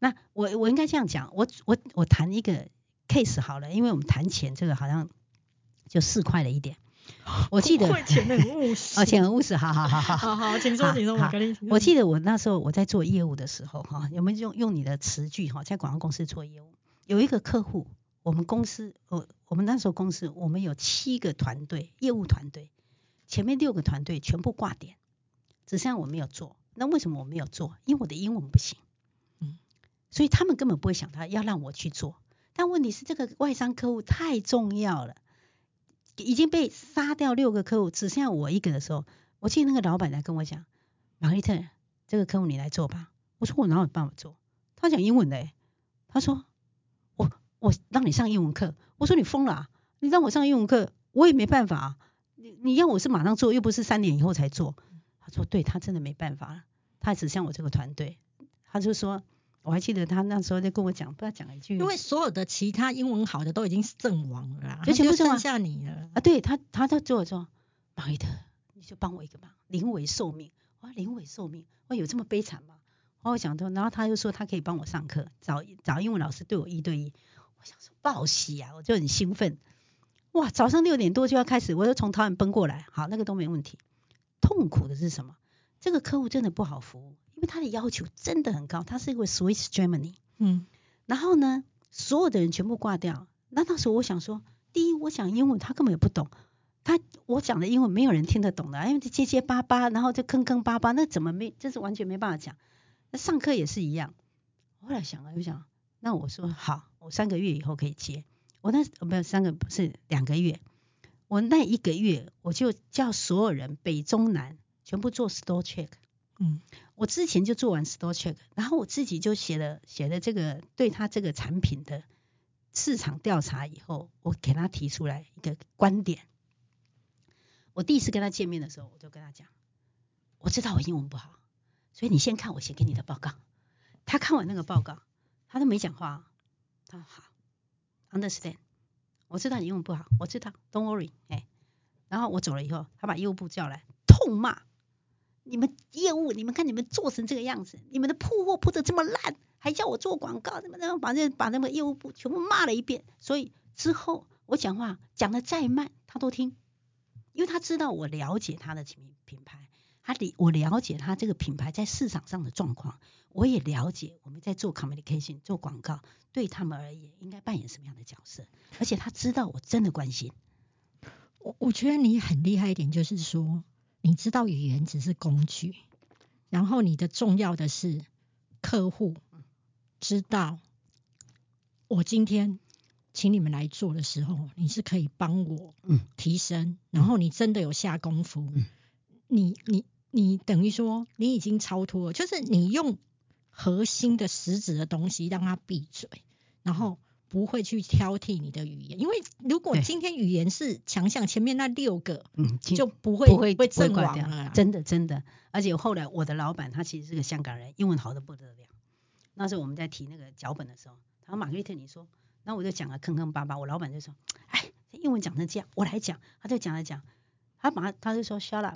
那我我应该这样讲，我我我谈一个 case 好了，因为我们谈钱这个好像就四块了一点。我记得
钱很务实，
哦，钱很务实，好好好好
好好，请说，请说，我跟你。
我记得我那时候我在做业务的时候，哈，有没有用用你的词句哈，在广告公司做业务，有一个客户，我们公司，我我们那时候公司，我们有七个团队，业务团队，前面六个团队全部挂点，只剩下我没有做。那为什么我没有做？因为我的英文不行，嗯，所以他们根本不会想他要让我去做。但问题是这个外商客户太重要了。已经被杀掉六个客户，只剩下我一个的时候，我记得那个老板来跟我讲，玛丽特，这个客户你来做吧。我说我哪有办法做？他讲英文的、欸，他说我我让你上英文课。我说你疯了、啊，你让我上英文课，我也没办法啊。你你要我是马上做，又不是三年以后才做。他说对，他真的没办法了，他只像我这个团队，他就说。我还记得他那时候在跟我讲，不知道讲一句，
因为所有的其他英文好的都已经是阵亡了啦，
就全部
剩下你了
啊！对他，他在对我说，玛丽特，你就帮我一个忙，临危受命。我说临危受命，我有这么悲惨吗？我想说，然后他就说他可以帮我上课，找找英文老师对我一对一。我想说报喜啊，我就很兴奋。哇，早上六点多就要开始，我就从桃园奔过来，好，那个都没问题。痛苦的是什么？这个客户真的不好服务。因为他的要求真的很高，他是一个 Swiss Germany， 嗯，然后呢，所有的人全部挂掉。那那时候我想说，第一，我讲英文他根本也不懂，他我讲的英文没有人听得懂的，因为这结结巴巴，然后这坑坑巴巴，那怎么没，这是完全没办法讲。那上课也是一样。后来想了，我想，那我说好，我三个月以后可以接。我那没有三个，不是两个月，我那一个月我就叫所有人北中南全部做 store check。嗯，我之前就做完 store check， 然后我自己就写了写了这个对他这个产品的市场调查以后，我给他提出来一个观点。我第一次跟他见面的时候，我就跟他讲，我知道我英文不好，所以你先看我写给你的报告。他看完那个报告，他都没讲话，他说好 ，understand， 我知道你英文不好，我知道 ，don't worry， 哎，然后我走了以后，他把业务部叫来，痛骂。你们业务，你们看你们做成这个样子，你们的铺货铺得这么烂，还叫我做广告，怎么怎么把那把那个业务部全部骂了一遍。所以之后我讲话讲得再慢，他都听，因为他知道我了解他的品品牌，他理我了解他这个品牌在市场上的状况，我也了解我们在做 communication 做广告对他们而言应该扮演什么样的角色，而且他知道我真的关心。
我我觉得你很厉害一点，就是说。你知道语言只是工具，然后你的重要的是客户知道我今天请你们来做的时候，你是可以帮我提升，嗯、然后你真的有下功夫，嗯、你你你等于说你已经超脱了，就是你用核心的实质的东西让他闭嘴，然后。不会去挑剔你的语言，因为如果今天语言是强项，前面那六个嗯就不会
不会
被阵亡了。
真的真的，而且后来我的老板他其实是个香港人，英文好的不得了。那时候我们在提那个脚本的时候，他说玛格丽特你说，然后我就讲了坑坑巴巴，我老板就说，哎，英文讲成这样，我来讲，他就讲来讲，他把他就说 shut up，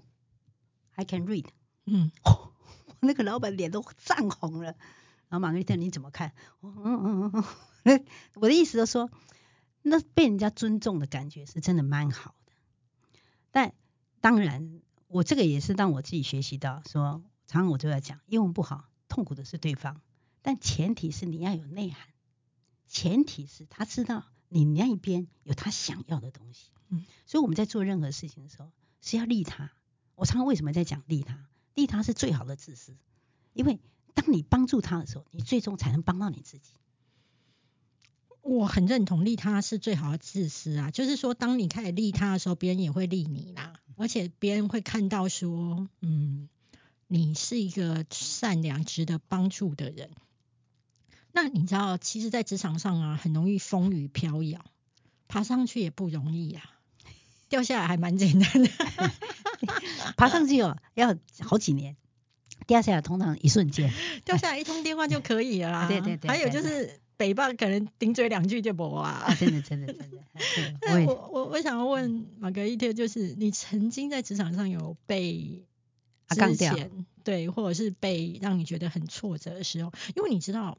I can read， 嗯，哦，那个老板脸都涨红了。然后玛格丽特你怎么看？嗯嗯嗯嗯，我的意思就是说，那被人家尊重的感觉是真的蛮好的。但当然，我这个也是让我自己学习到，说常常我就在讲，英文不好，痛苦的是对方，但前提是你要有内涵，前提是他知道你那一边有他想要的东西。嗯，所以我们在做任何事情的时候是要利他。我常常为什么在讲利他？利他是最好的自私，因为当你帮助他的时候，你最终才能帮到你自己。
我很认同利他是最好的自私啊，就是说当你开始利他的时候，别人也会利你啦，而且别人会看到说，嗯，你是一个善良值得帮助的人。那你知道，其实在职场上啊，很容易风雨飘摇，爬上去也不容易啊，掉下来还蛮简单的。
爬上去哦，要好几年。掉下来通常一瞬间，
掉下来一通电话就可以了啦。
对对对，
还有就是北霸可能顶嘴两句就没啊。
啊真的真的真的。
那我我我想要问玛格丽特，就是你曾经在职场上有被之前对，或者是被让你觉得很挫折的时候，因为你知道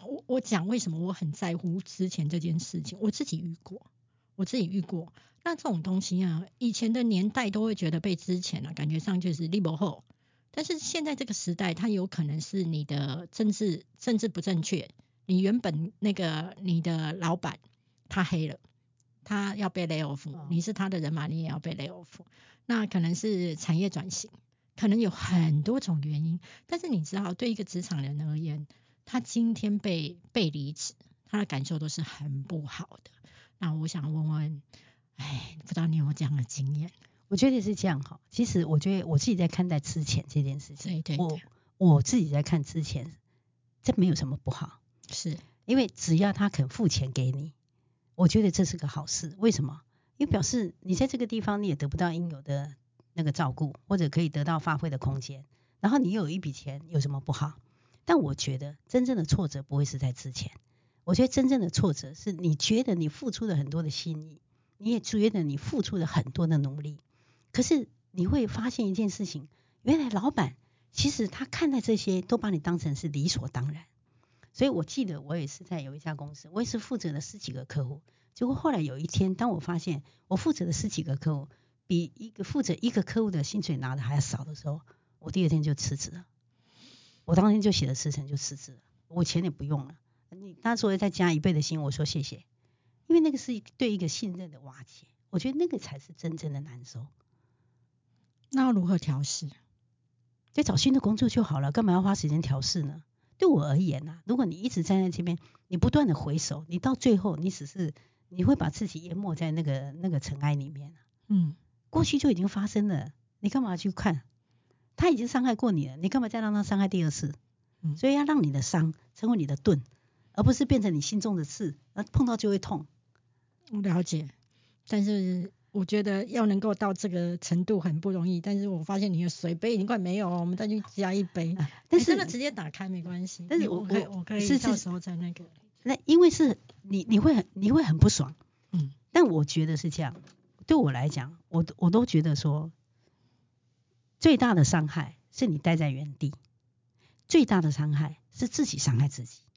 我我讲为什么我很在乎之前这件事情，我自己遇过，我自己遇过。那这种东西啊，以前的年代都会觉得被之前啊，感觉上就是立不后。但是现在这个时代，它有可能是你的政治政治不正确，你原本那个你的老板他黑了，他要被 lay off，、哦、你是他的人马，你也要被 lay off。那可能是产业转型，可能有很多种原因。但是你知道，对一个职场人而言，他今天被被离职，他的感受都是很不好的。那我想问问，哎，不知道你有没有这样的经验？
我觉得是这样哈。其实我觉得我自己在看待之前这件事情，
对对对，
我我自己在看之前，这没有什么不好，
是
因为只要他肯付钱给你，我觉得这是个好事。为什么？因为表示你在这个地方你也得不到应有的那个照顾，或者可以得到发挥的空间，然后你又有一笔钱，有什么不好？但我觉得真正的挫折不会是在之前，我觉得真正的挫折是你觉得你付出了很多的心意，你也觉得你付出了很多的努力，可是你会发现一件事情，原来老板其实他看待这些都把你当成是理所当然。所以我记得我也是在有一家公司，我也是负责了十几个客户，结果后来有一天当我发现我负责的十几个客户比一个负责一个客户的薪水拿的还要少的时候，我第二天就辞职了。我当天就写了辞呈就辞职了，我钱也不用了，你那时候再加一倍的薪，我说谢谢，因为那个是对一个信任的瓦解，我觉得那个才是真正的难受。
那要如何调试？
就找新的工作就好了，干嘛要花时间调试呢？对我而言啊，如果你一直站在这边，你不断的回首，你到最后你只是你会把自己淹没在那个那个尘埃里面。嗯，过去就已经发生了，你干嘛去看？他已经伤害过你了，你干嘛再让他伤害第二次？嗯，所以要让你的伤成为你的盾，而不是变成你心中的刺，那碰到就会痛。
我了解，但是我觉得要能够到这个程度很不容易。但是我发现你的水杯已经快没有了，我们再去加一杯。啊、但是、欸、真的直接打开没关系。但是我我可以我可以到时候再那个。
那因为是你你会很你会很不爽，嗯，但我觉得是这样。对我来讲，我我都觉得说，最大的伤害是你待在原地，最大的伤害是自己伤害自己。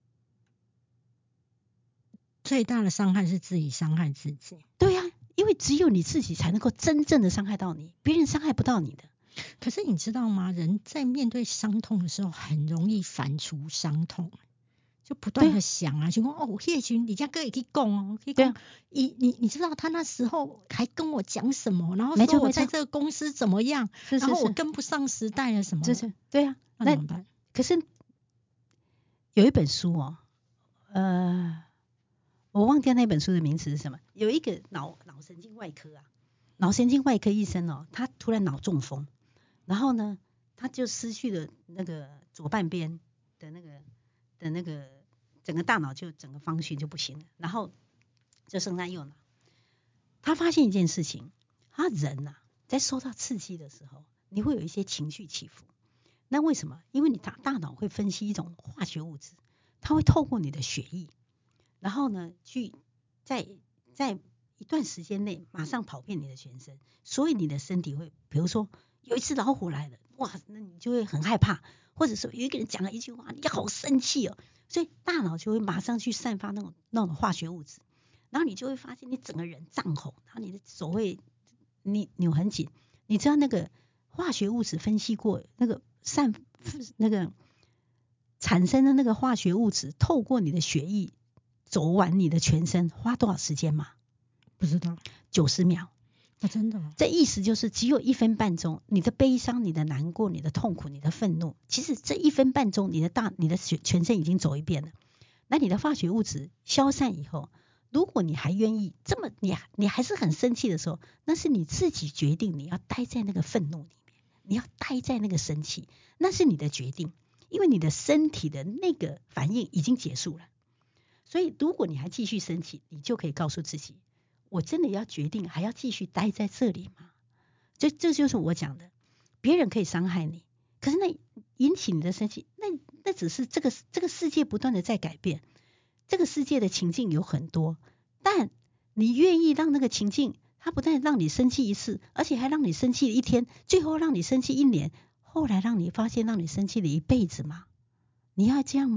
最大的伤害是自己伤害自己。
对啊，因为只有你自己才能够真正的伤害到你，别人伤害不到你的。
可是你知道吗？人在面对伤痛的时候，很容易反刍伤痛，就不断的想啊，就说哦，叶群，你家哥也可以讲哦，可以讲，你你你知道他那时候还跟我讲什么，然后说我在这个公司怎么样，
是是是，
然后我跟不上时代了什么，
是是，对啊，
那怎么办？
可是有一本书哦，呃。我忘掉那本书的名字是什么？有一个脑脑神经外科啊，脑神经外科医生哦，他突然脑中风，然后呢，他就失去了那个左半边的那个的那个整个大脑就整个方序就不行了，然后就剩下右脑。他发现一件事情，他人啊，在受到刺激的时候，你会有一些情绪起伏。那为什么？因为你大大脑会分析一种化学物质，它会透过你的血液。然后呢，去在在一段时间内马上跑遍你的全身，所以你的身体会，比如说有一只老虎来了，哇，那你就会很害怕，或者说有一个人讲了一句话，你好生气哦，所以大脑就会马上去散发那种那种化学物质，然后你就会发现你整个人涨红，然后你的手会你扭很紧，你知道那个化学物质分析过，那个散那个产生的那个化学物质透过你的血液走完你的全身花多少时间吗？
不知道，
九十秒。
啊，真的吗？
这意思就是只有一分半钟，你的悲伤、你的难过、你的痛苦、你的愤怒，其实这一分半钟，你的大、你的全身已经走一遍了。那你的化学物质消散以后，如果你还愿意这么，你你还是很生气的时候，那是你自己决定你要待在那个愤怒里面，你要待在那个生气，那是你的决定，因为你的身体的那个反应已经结束了。所以如果你还继续生气，你就可以告诉自己，我真的要决定还要继续待在这里吗？这这就是我讲的，别人可以伤害你，可是那引起你的生气，那那只是这个这个世界不断的在改变，这个世界的情境有很多，但你愿意让那个情境，它不但让你生气一次，而且还让你生气一天，最后让你生气一年，后来让你发现让你生气了一辈子吗？你要这样吗？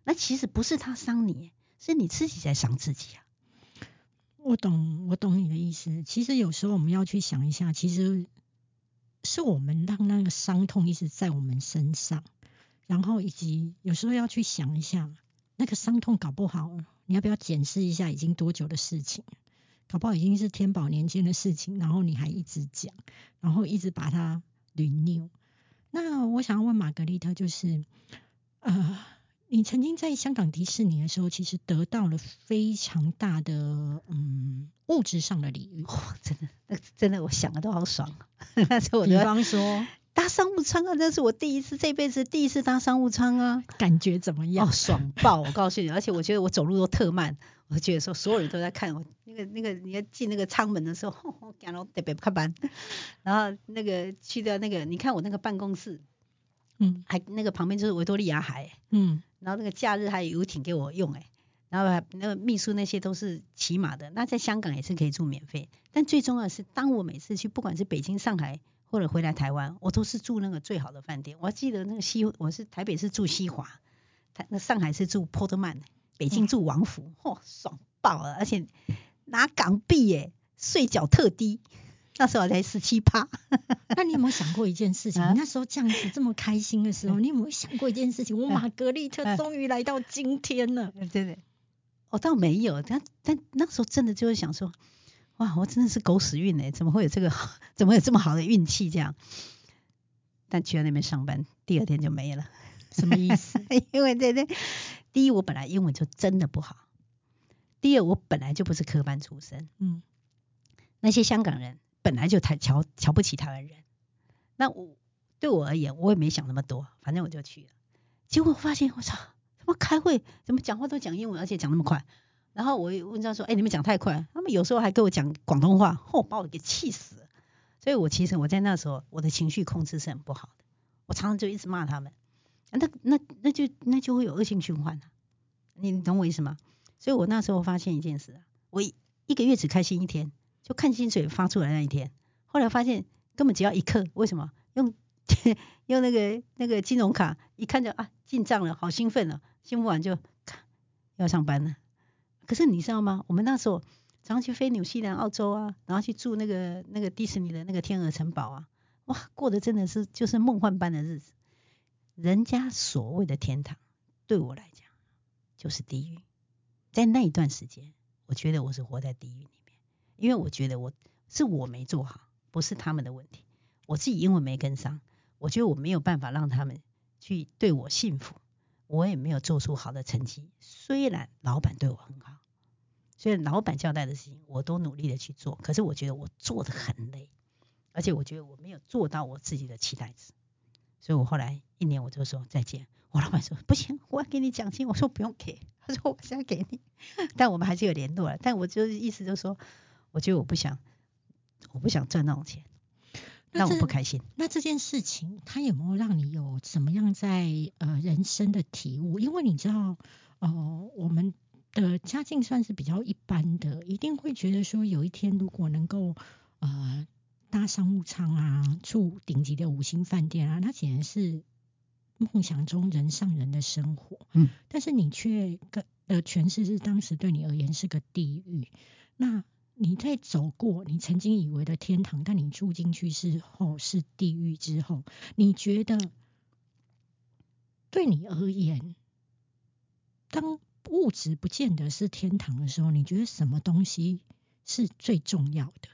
那其实不是他伤你，是你自己在伤自己啊。
我懂，我懂你的意思。其实有时候我们要去想一下，其实是我们让那个伤痛一直在我们身上，然后以及有时候要去想一下，那个伤痛搞不好，你要不要检视一下已经多久的事情？搞不好已经是天宝年间的事情，然后你还一直讲，然后一直把它捋扭。那我想要问玛格丽特，就是呃，你曾经在香港迪士尼的时候，其实得到了非常大的嗯物质上的礼遇。
哦，真的，那真的我想的都好爽。那时候我
比方说
搭商务舱啊，那是我第一次这辈子第一次搭商务舱啊，
感觉怎么样？
哦，爽爆！我告诉你，而且我觉得我走路都特慢，我觉得说所有人都在看我。那个那个你要进那个舱门的时候，我讲了特别看班，然后那个去掉那个，你看我那个办公室，嗯，还那个旁边就是维多利亚海，嗯，然后那个假日还有游艇给我用，哎，然后还那个秘书那些都是骑马的，那在香港也是可以住免费。但最重要的是，当我每次去，不管是北京、上海或者回来台湾，我都是住那个最好的饭店。我还记得那个西，我是台北是住西华，台那上海是住波特曼，北京住王府，嚯、哦，爽爆了！而且拿港币耶，税缴特低，那时候才十七趴。
那你有没有想过一件事情？啊、你那时候这样子这么开心的时候，你有没有想过一件事情？我玛格丽特终于来到今天了。
对对，我倒没有，但但那时候真的就是想说，哇，我真的是狗屎运哎，怎么会有这个，怎么有这么好的运气这样？但去了那边上班，第二天就没了。
什么意思？
因为对对，第一我本来英文就真的不好，第二我本来就不是科班出身，嗯，那些香港人本来就太瞧瞧不起台湾人，那我对我而言，我也没想那么多，反正我就去了。结果我发现，我操，他们开会怎么讲话都讲英文，而且讲那么快。然后我问他说：“哎、欸，你们讲太快。”他们有时候还跟我讲广东话，嚯、哦，把我给气死了。所以我其实我在那时候我的情绪控制是很不好的，我常常就一直骂他们，那那那就那就会有恶性循环啊，你懂我意思吗？所以我那时候发现一件事啊，我一个月只开心一天，就看薪水发出来那一天。后来发现根本只要一刻，为什么？用用那个那个金融卡，一看就啊进账了，好兴奋了，兴奋完就要上班了。可是你知道吗？我们那时候常常去飞纽西兰、澳洲啊，然后去住那个那个迪士尼的那个天鹅城堡啊，哇，过得真的是就是梦幻般的日子。人家所谓的天堂，对我来讲就是地狱。在那一段时间，我觉得我是活在地狱里面，因为我觉得我是我没做好，不是他们的问题。我自己英文没跟上，我觉得我没有办法让他们去对我信服，我也没有做出好的成绩。虽然老板对我很好，虽然老板交代的事情我都努力的去做，可是我觉得我做得很累，而且我觉得我没有做到我自己的期待值。所以我后来一年我就说再见。我老板说不行，我要给你奖金。我说不用给，他说我现在给你，但我们还是有联络了。但我就是意思就是说，我觉得我不想，我不想赚那种钱，让我不开心。
那这件事情，它有没有让你有怎么样在呃人生的体悟？因为你知道，呃，我们的家境算是比较一般的，一定会觉得说，有一天如果能够呃。搭商务舱啊，住顶级的五星饭店啊，那简直是梦想中人上人的生活。嗯，但是你却的诠释是当时对你而言是个地狱。那你在走过你曾经以为的天堂，但你住进去之后是地狱之后，你觉得对你而言，当物质不见得是天堂的时候，你觉得什么东西是最重要的？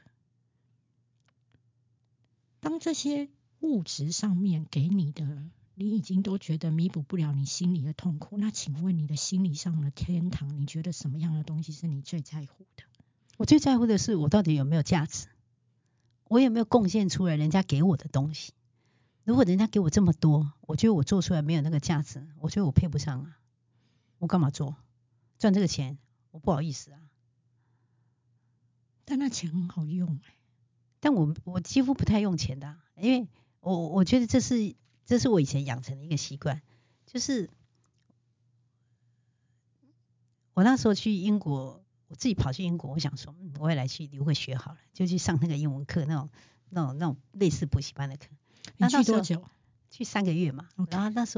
当这些物质上面给你的，你已经都觉得弥补不了你心里的痛苦，那请问你的心理上的天堂，你觉得什么样的东西是你最在乎的？
我最在乎的是我到底有没有价值，我有没有贡献出来人家给我的东西。如果人家给我这么多，我觉得我做出来没有那个价值，我觉得我配不上啊，我干嘛做？赚这个钱我不好意思啊。
但那钱很好用欸。
但我我几乎不太用钱的、啊，因为我我觉得这是这是我以前养成的一个习惯，就是我那时候去英国，我自己跑去英国，我想说，嗯，我也来去留个学好了，就去上那个英文课，那种那种那种类似补习班的课。
你去多久？
去三个月嘛。
Okay.
然后那时候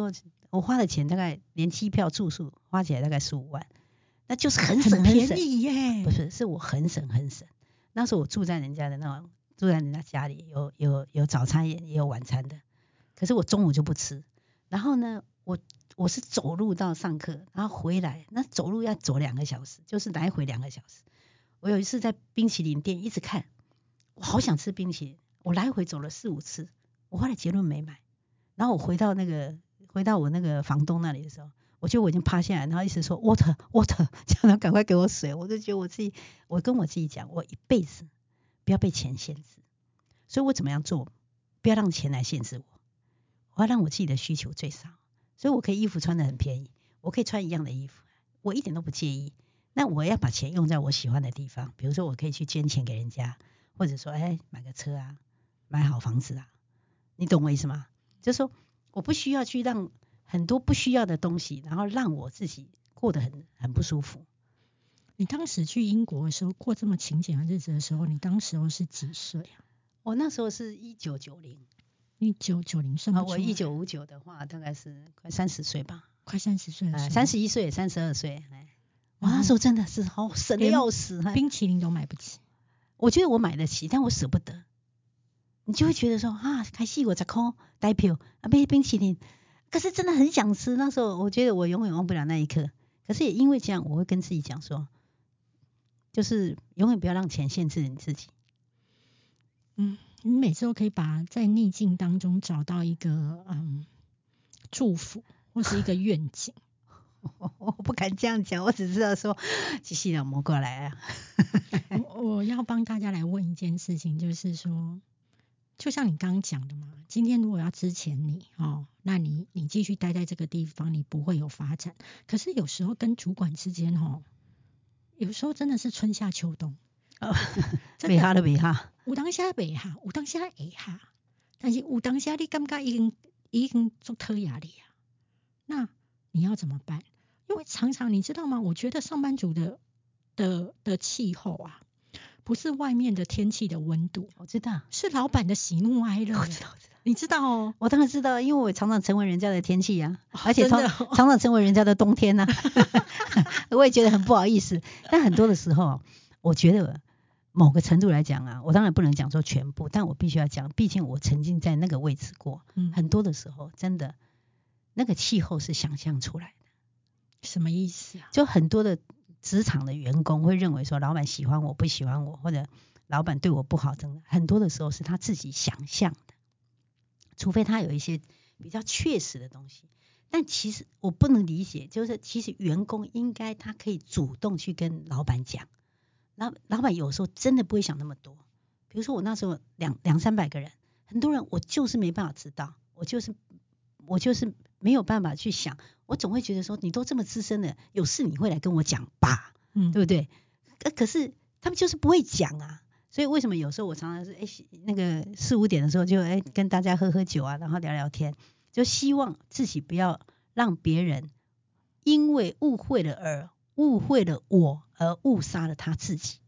我花的钱大概连机票住宿花起来大概十五万，那就是很省很省，
很便宜耶。
不是，是我很省很省。那时候我住在人家的那种，住在人家家里，有有有早餐也也有晚餐的，可是我中午就不吃。然后呢，我我是走路到上课，然后回来，那走路要走两个小时，就是来回两个小时。我有一次在冰淇淋店一直看，我好想吃冰淇淋，我来回走了四五次，我后来结论没买。然后我回到那个回到我那个房东那里的时候，我觉得我已经趴下来，然后一直说 water water， 叫他赶快给我水。我就觉得我自己，我跟我自己讲，我一辈子不要被钱限制，所以我怎么样做，不要让钱来限制我，我要让我自己的需求最少。所以我可以衣服穿得很便宜，我可以穿一样的衣服，我一点都不介意。那我要把钱用在我喜欢的地方，比如说我可以去捐钱给人家，或者说哎买个车啊，买好房子啊，你懂我意思吗？就是说我不需要去让很多不需要的东西，然后让我自己过得很很不舒服。
你当时去英国的时候，过这么勤俭的日子的时候，你当时候是几岁啊？
我那时候是一九九零，
一九九零算不出来。
我一九五九的话，大概是快三十岁吧，
快三十岁了，
三十一岁，三十二岁。我那时候真的是好省的要死，
冰淇淋都买不起。
我觉得我买得起，但我舍不得。你就会觉得说啊，开始我十块台票啊，买冰淇淋，可是真的很想吃。那时候我觉得我永远忘不了那一刻。可是也因为这样，我会跟自己讲说，就是永远不要让钱限制你自己。
嗯，你每次都可以把在逆境当中找到一个嗯祝福或是一个愿景。
我不敢这样讲，我只知道说继续让摸过来啊。
我我要帮大家来问一件事情，就是说，就像你刚刚讲的嘛，今天如果要支遣你哦，那你你继续待在这个地方，你不会有发展。可是有时候跟主管之间哦，有时候真的是春夏秋冬。
袂下都袂下，
有当下袂下，有当下会下，但是有当下你感觉已经已经足讨厌你啊，那你要怎么办？因为常常你知道吗？我觉得上班族的的的气候啊，不是外面的天气的温度，
我知道，
是老板的喜怒哀乐。
我知道，我知道，
你知道哦？
我当然知道，因为我常常成为人家的天气啊，
哦、
而且常、哦、常常成为人家的冬天啊。我也觉得很不好意思，但很多的时候，我觉得某个程度来讲啊，我当然不能讲说全部，但我必须要讲，毕竟我曾经在那个位置过。嗯，很多的时候，真的那个气候是想象出来的。
什么意思啊？
就很多的职场的员工会认为说，老板喜欢我，不喜欢我，或者老板对我不好，真的很多的时候是他自己想象的，除非他有一些比较确实的东西。但其实我不能理解，就是其实员工应该他可以主动去跟老板讲，老老板有时候真的不会想那么多。比如说我那时候两两三百个人，很多人我就是没办法知道，我就是我就是没有办法去想，我总会觉得说你都这么资深了，有事你会来跟我讲吧，嗯，对不对？可可是他们就是不会讲啊，所以为什么有时候我常常是哎那个四五点的时候就哎跟大家喝喝酒啊，然后聊聊天，就希望自己不要让别人因为误会了而误会了我而误杀了他自己。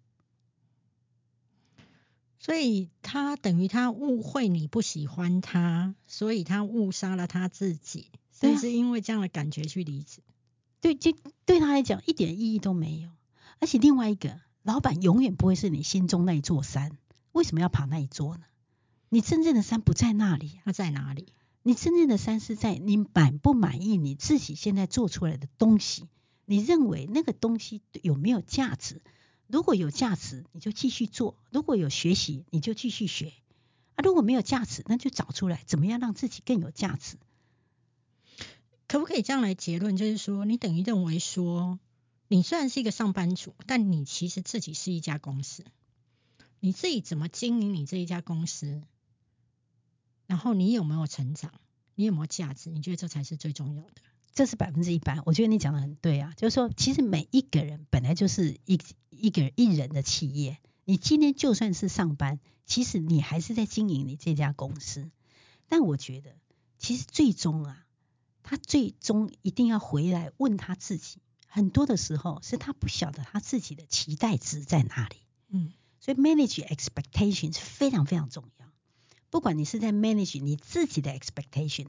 所以他等于他误会你不喜欢他，所以他误杀了他自己，甚至因为这样的感觉去离职。
对，就对他来讲一点意义都没有。而且另外一个，老板永远不会是你心中那一座山，为什么要爬那一座呢？你真正的山不在那里，
它在哪里？
你真正的山是在你满不满意你自己现在做出来的东西，你认为那个东西有没有价值？如果有价值，你就继续做；如果有学习，你就继续学。啊，如果没有价值，那就找出来怎么样让自己更有价值。
可不可以这样来结论，就是说，你等于认为说，你虽然是一个上班族，但你其实自己是一家公司，你自己怎么经营你这一家公司，然后你有没有成长，你有没有价值，你觉得这才是最重要的。
这是百分之一百，我觉得你讲的很对啊，就是说，其实每一个人本来就是一一个一人的企业，你今天就算是上班，其实你还是在经营你这家公司。但我觉得，其实最终啊，他最终一定要回来问他自己，很多的时候是他不晓得他自己的期待值在哪里。嗯，所以 manage expectation 是非常非常重要。不管你是在 manage 你自己的 expectation，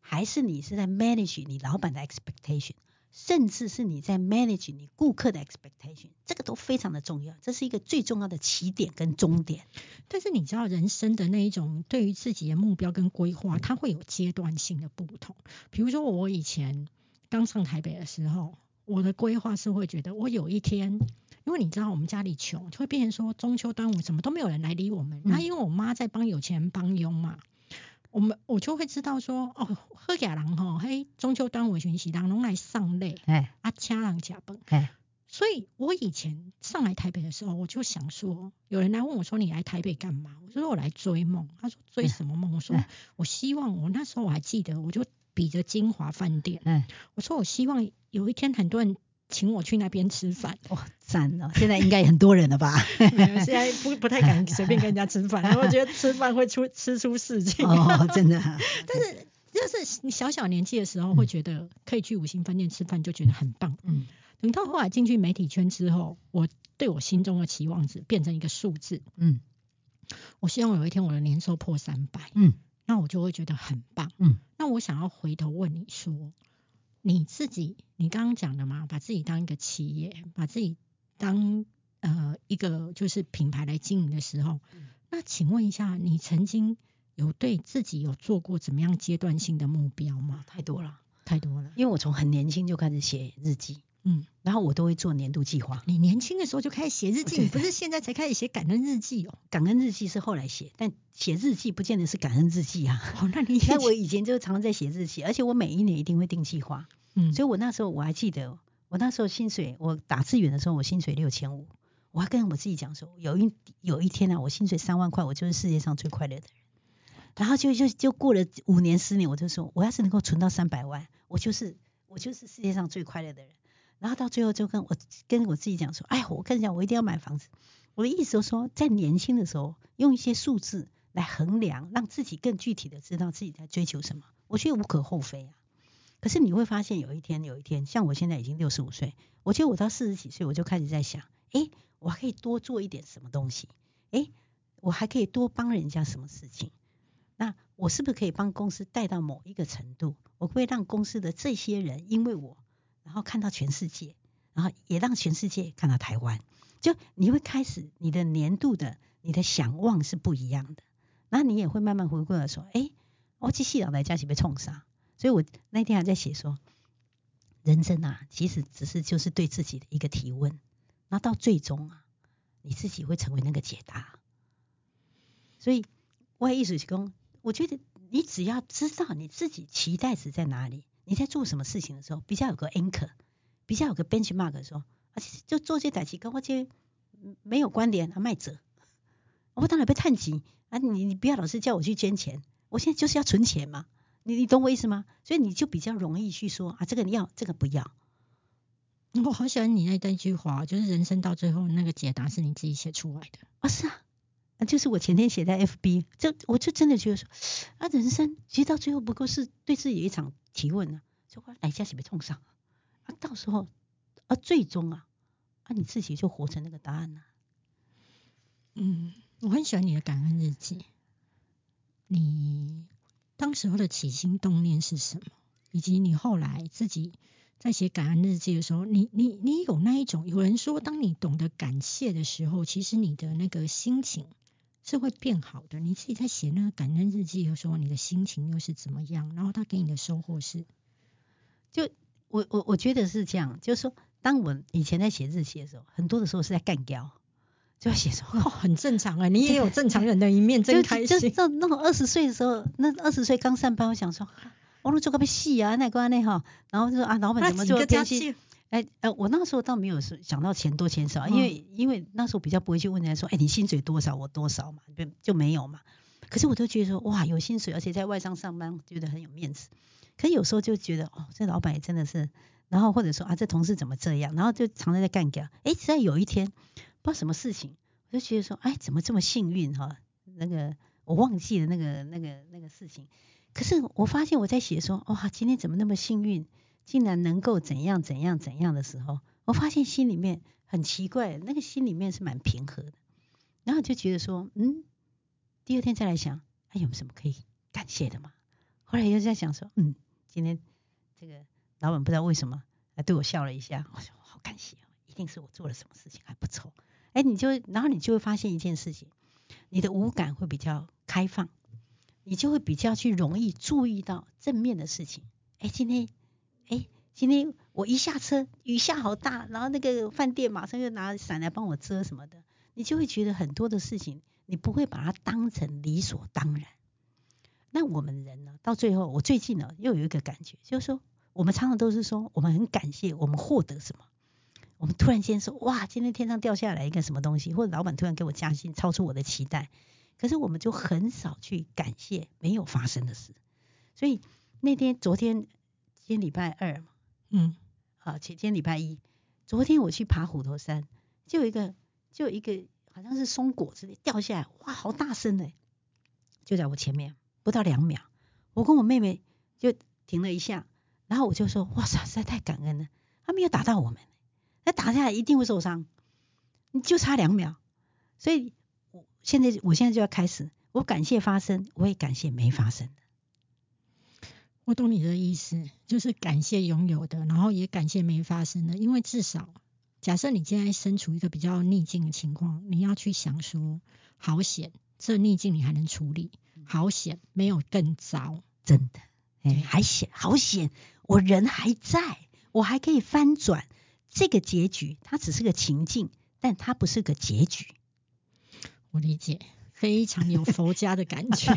还是你是在 manage 你老板的 expectation， 甚至是你在 manage 你顾客的 expectation， 这个都非常的重要，这是一个最重要的起点跟终点。
但是你知道人生的那一种对于自己的目标跟规划，它会有阶段性的不同。比如说我以前刚上台北的时候，我的规划是会觉得我有一天，因为你知道我们家里穷，就会变成说中秋端午什么都没有人来理我们。那、嗯、因为我妈在帮有钱人帮佣嘛，我们我就会知道说，哦，好家人吼，嘿，中秋端午群是人拢来上类，哎，啊，请人吃饭，哎。所以我以前上来台北的时候，我就想说，有人来问我说你来台北干嘛？我说我来追梦。他说追什么梦？我说我希望，我那时候我还记得，我就比着金华饭店，嗯，我说我希望有一天很多人请我去那边吃饭。
哇，赞哦！现在应该很多人了吧？
没有，现在不不太敢随便跟人家吃饭，因为我觉得吃饭会出吃出事情。
哦，真的。
但是就是你小小年纪的时候，会觉得可以去五星饭店吃饭，就觉得很棒。嗯。等到后来进去媒体圈之后，我对我心中的期望值变成一个数字。嗯，我希望有一天我的年收破三百。嗯，那我就会觉得很棒。嗯，那我想要回头问你说，你自己，你刚刚讲的嘛，把自己当一个企业，把自己当呃一个就是品牌来经营的时候，嗯、那请问一下，你曾经有对自己有做过怎么样阶段性的目标吗？
太多了，
太多了。
因为我从很年轻就开始写日记。嗯，然后我都会做年度计划。
你年轻的时候就开始写日记，你不是现在才开始写感恩日记哦？
感恩日记是后来写，但写日记不见得是感恩日记啊。
哦，那你
那我以前就常常在写日记，而且我每一年一定会定计划。嗯，所以我那时候我还记得，我那时候薪水，我打字员的时候，我薪水六千五，我还跟我自己讲说，有一有一天啊，我薪水三万块，我就是世界上最快乐的人。然后就就就过了五年十年，我就说，我要是能够存到三百万，我就是我就是世界上最快乐的人。然后到最后就跟我跟我自己讲说，哎，我跟你讲，我一定要买房子。我的意思就是说，在年轻的时候，用一些数字来衡量，让自己更具体的知道自己在追求什么，我觉得无可厚非啊。可是你会发现，有一天有一天，像我现在已经六十五岁，我觉得我到四十几岁，我就开始在想，哎，我还可以多做一点什么东西，哎，我还可以多帮人家什么事情。那我是不是可以帮公司带到某一个程度？我会让公司的这些人因为我，然后看到全世界，然后也让全世界看到台湾，就你会开始你的年度的你的想望是不一样的，然后你也会慢慢回过来说，哎，我这世人来家是被冲啥？所以我那天还在写说，人生啊，其实只是就是对自己的一个提问，那到最终啊，你自己会成为那个解答。所以我的意思是说，我觉得你只要知道你自己期待值在哪里。你在做什么事情的时候，比较有个 anchor， 比较有个 benchmark 的时候，而且就做这代志跟我这没有关联啊，卖者，我当然被探钱啊，你你不要老是叫我去捐钱，我现在就是要存钱嘛，你你懂我意思吗？所以你就比较容易去说啊，这个你要，这个不要。
我好喜欢你那那句话，就是人生到最后那个解答是你自己写出来的
啊，是啊。就是我前天写在 F B， 这我就真的觉得说，啊，人生其实到最后不过是对自己一场提问啊，就哪家是被冲上啊，到时候啊，最终啊，啊你自己就活成那个答案啊。
嗯，我很喜欢你的感恩日记，你当时候的起心动念是什么？以及你后来自己在写感恩日记的时候，你你你有那一种，有人说，当你懂得感谢的时候，其实你的那个心情是会变好的。你自己在写那个感恩日记的时候，你的心情又是怎么样？然后他给你的收获是，
就我我我觉得是这样，就是说，当我以前在写日记的时候，很多的时候是在干掉，就要写说、
哦、很正常啊，你也有正常人的一面，真开心。
就就那种二十岁的时候，那二十岁刚上班，我想说，我都做个被戏啊，那个那哈，然后就说啊，老板怎么做偏心？哎呃，我那时候倒没有想到钱多钱少，因为、嗯、因为那时候比较不会去问人家说，哎，你薪水多少，我多少嘛，就就没有嘛。可是我都觉得说，哇，有薪水，而且在外商上班，觉得很有面子。可是有时候就觉得，哦，这老板也真的是，然后或者说啊，这同事怎么这样，然后就常常在干掉。哎，直到有一天，不知道什么事情，我就觉得说，哎，怎么这么幸运哈？那个我忘记了那个那个那个事情。可是我发现我在写说，哇，今天怎么那么幸运？竟然能够怎样怎样怎样的时候，我发现心里面很奇怪，那个心里面是蛮平和的，然后就觉得说，嗯，第二天再来想，还有什么可以感谢的吗？ 后来又在想说，嗯，今天这个老板不知道为什么还对我笑了一下，我说好感谢，一定是我做了什么事情还不错。哎，你就然后你就会发现一件事情，你的五感会比较开放，你就会比较去容易注意到正面的事情。哎，今天，哎，今天我一下车，雨下好大，然后那个饭店马上又拿伞来帮我遮什么的，你就会觉得很多的事情，你不会把它当成理所当然。那我们人呢，到最后，我最近呢又有一个感觉，就是说，我们常常都是说，我们很感谢我们获得什么。我们突然间说，哇，今天天上掉下来一个什么东西，或者老板突然给我加薪，超出我的期待。可是我们就很少去感谢没有发生的事。所以那天，昨天，今天礼拜二嘛，嗯，好，今天礼拜一，昨天我去爬虎头山，就有一个，就有一个好像是松果之类掉下来，哇，好大声哎，就在我前面，不到两秒，我跟我妹妹就停了一下，然后我就说，哇塞，实在太感恩了，他没有打到我们。那打下来一定会受伤，你就差两秒，所以我现在我现在就要开始，我感谢发生，我也感谢没发生的。
我懂你的意思，就是感谢拥有的，然后也感谢没发生的，因为至少假设你现在身处一个比较逆境的情况，你要去想说，好险，这逆境你还能处理，好险没有更糟，
真的，哎，还险，好险，我人还在，我还可以翻转。这个结局它只是个情境，但它不是个结局。
我理解，非常有佛家的感觉。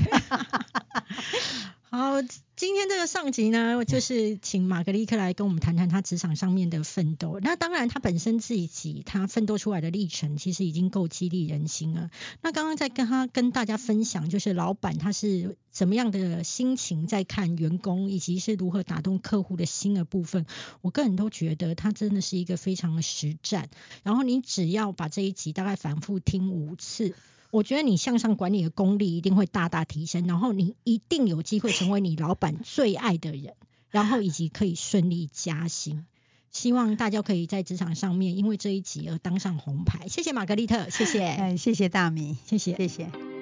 好，今天这个上集呢，就是请玛格丽特来跟我们谈谈她职场上面的奋斗。那当然，她本身自己她奋斗出来的历程，其实已经够激励人心了。那刚刚在跟她跟大家分享，就是老板他是怎么样的心情在看员工，以及是如何打动客户的心的部分，我个人都觉得他真的是一个非常的实战。然后你只要把这一集大概反复听五次。我觉得你向上管理的功力一定会大大提升，然后你一定有机会成为你老板最爱的人，然后以及可以顺利加薪。希望大家可以在职场上面因为这一集而当上红牌。谢谢玛格丽特，谢谢，
哎，谢谢大米，
谢谢，
谢谢。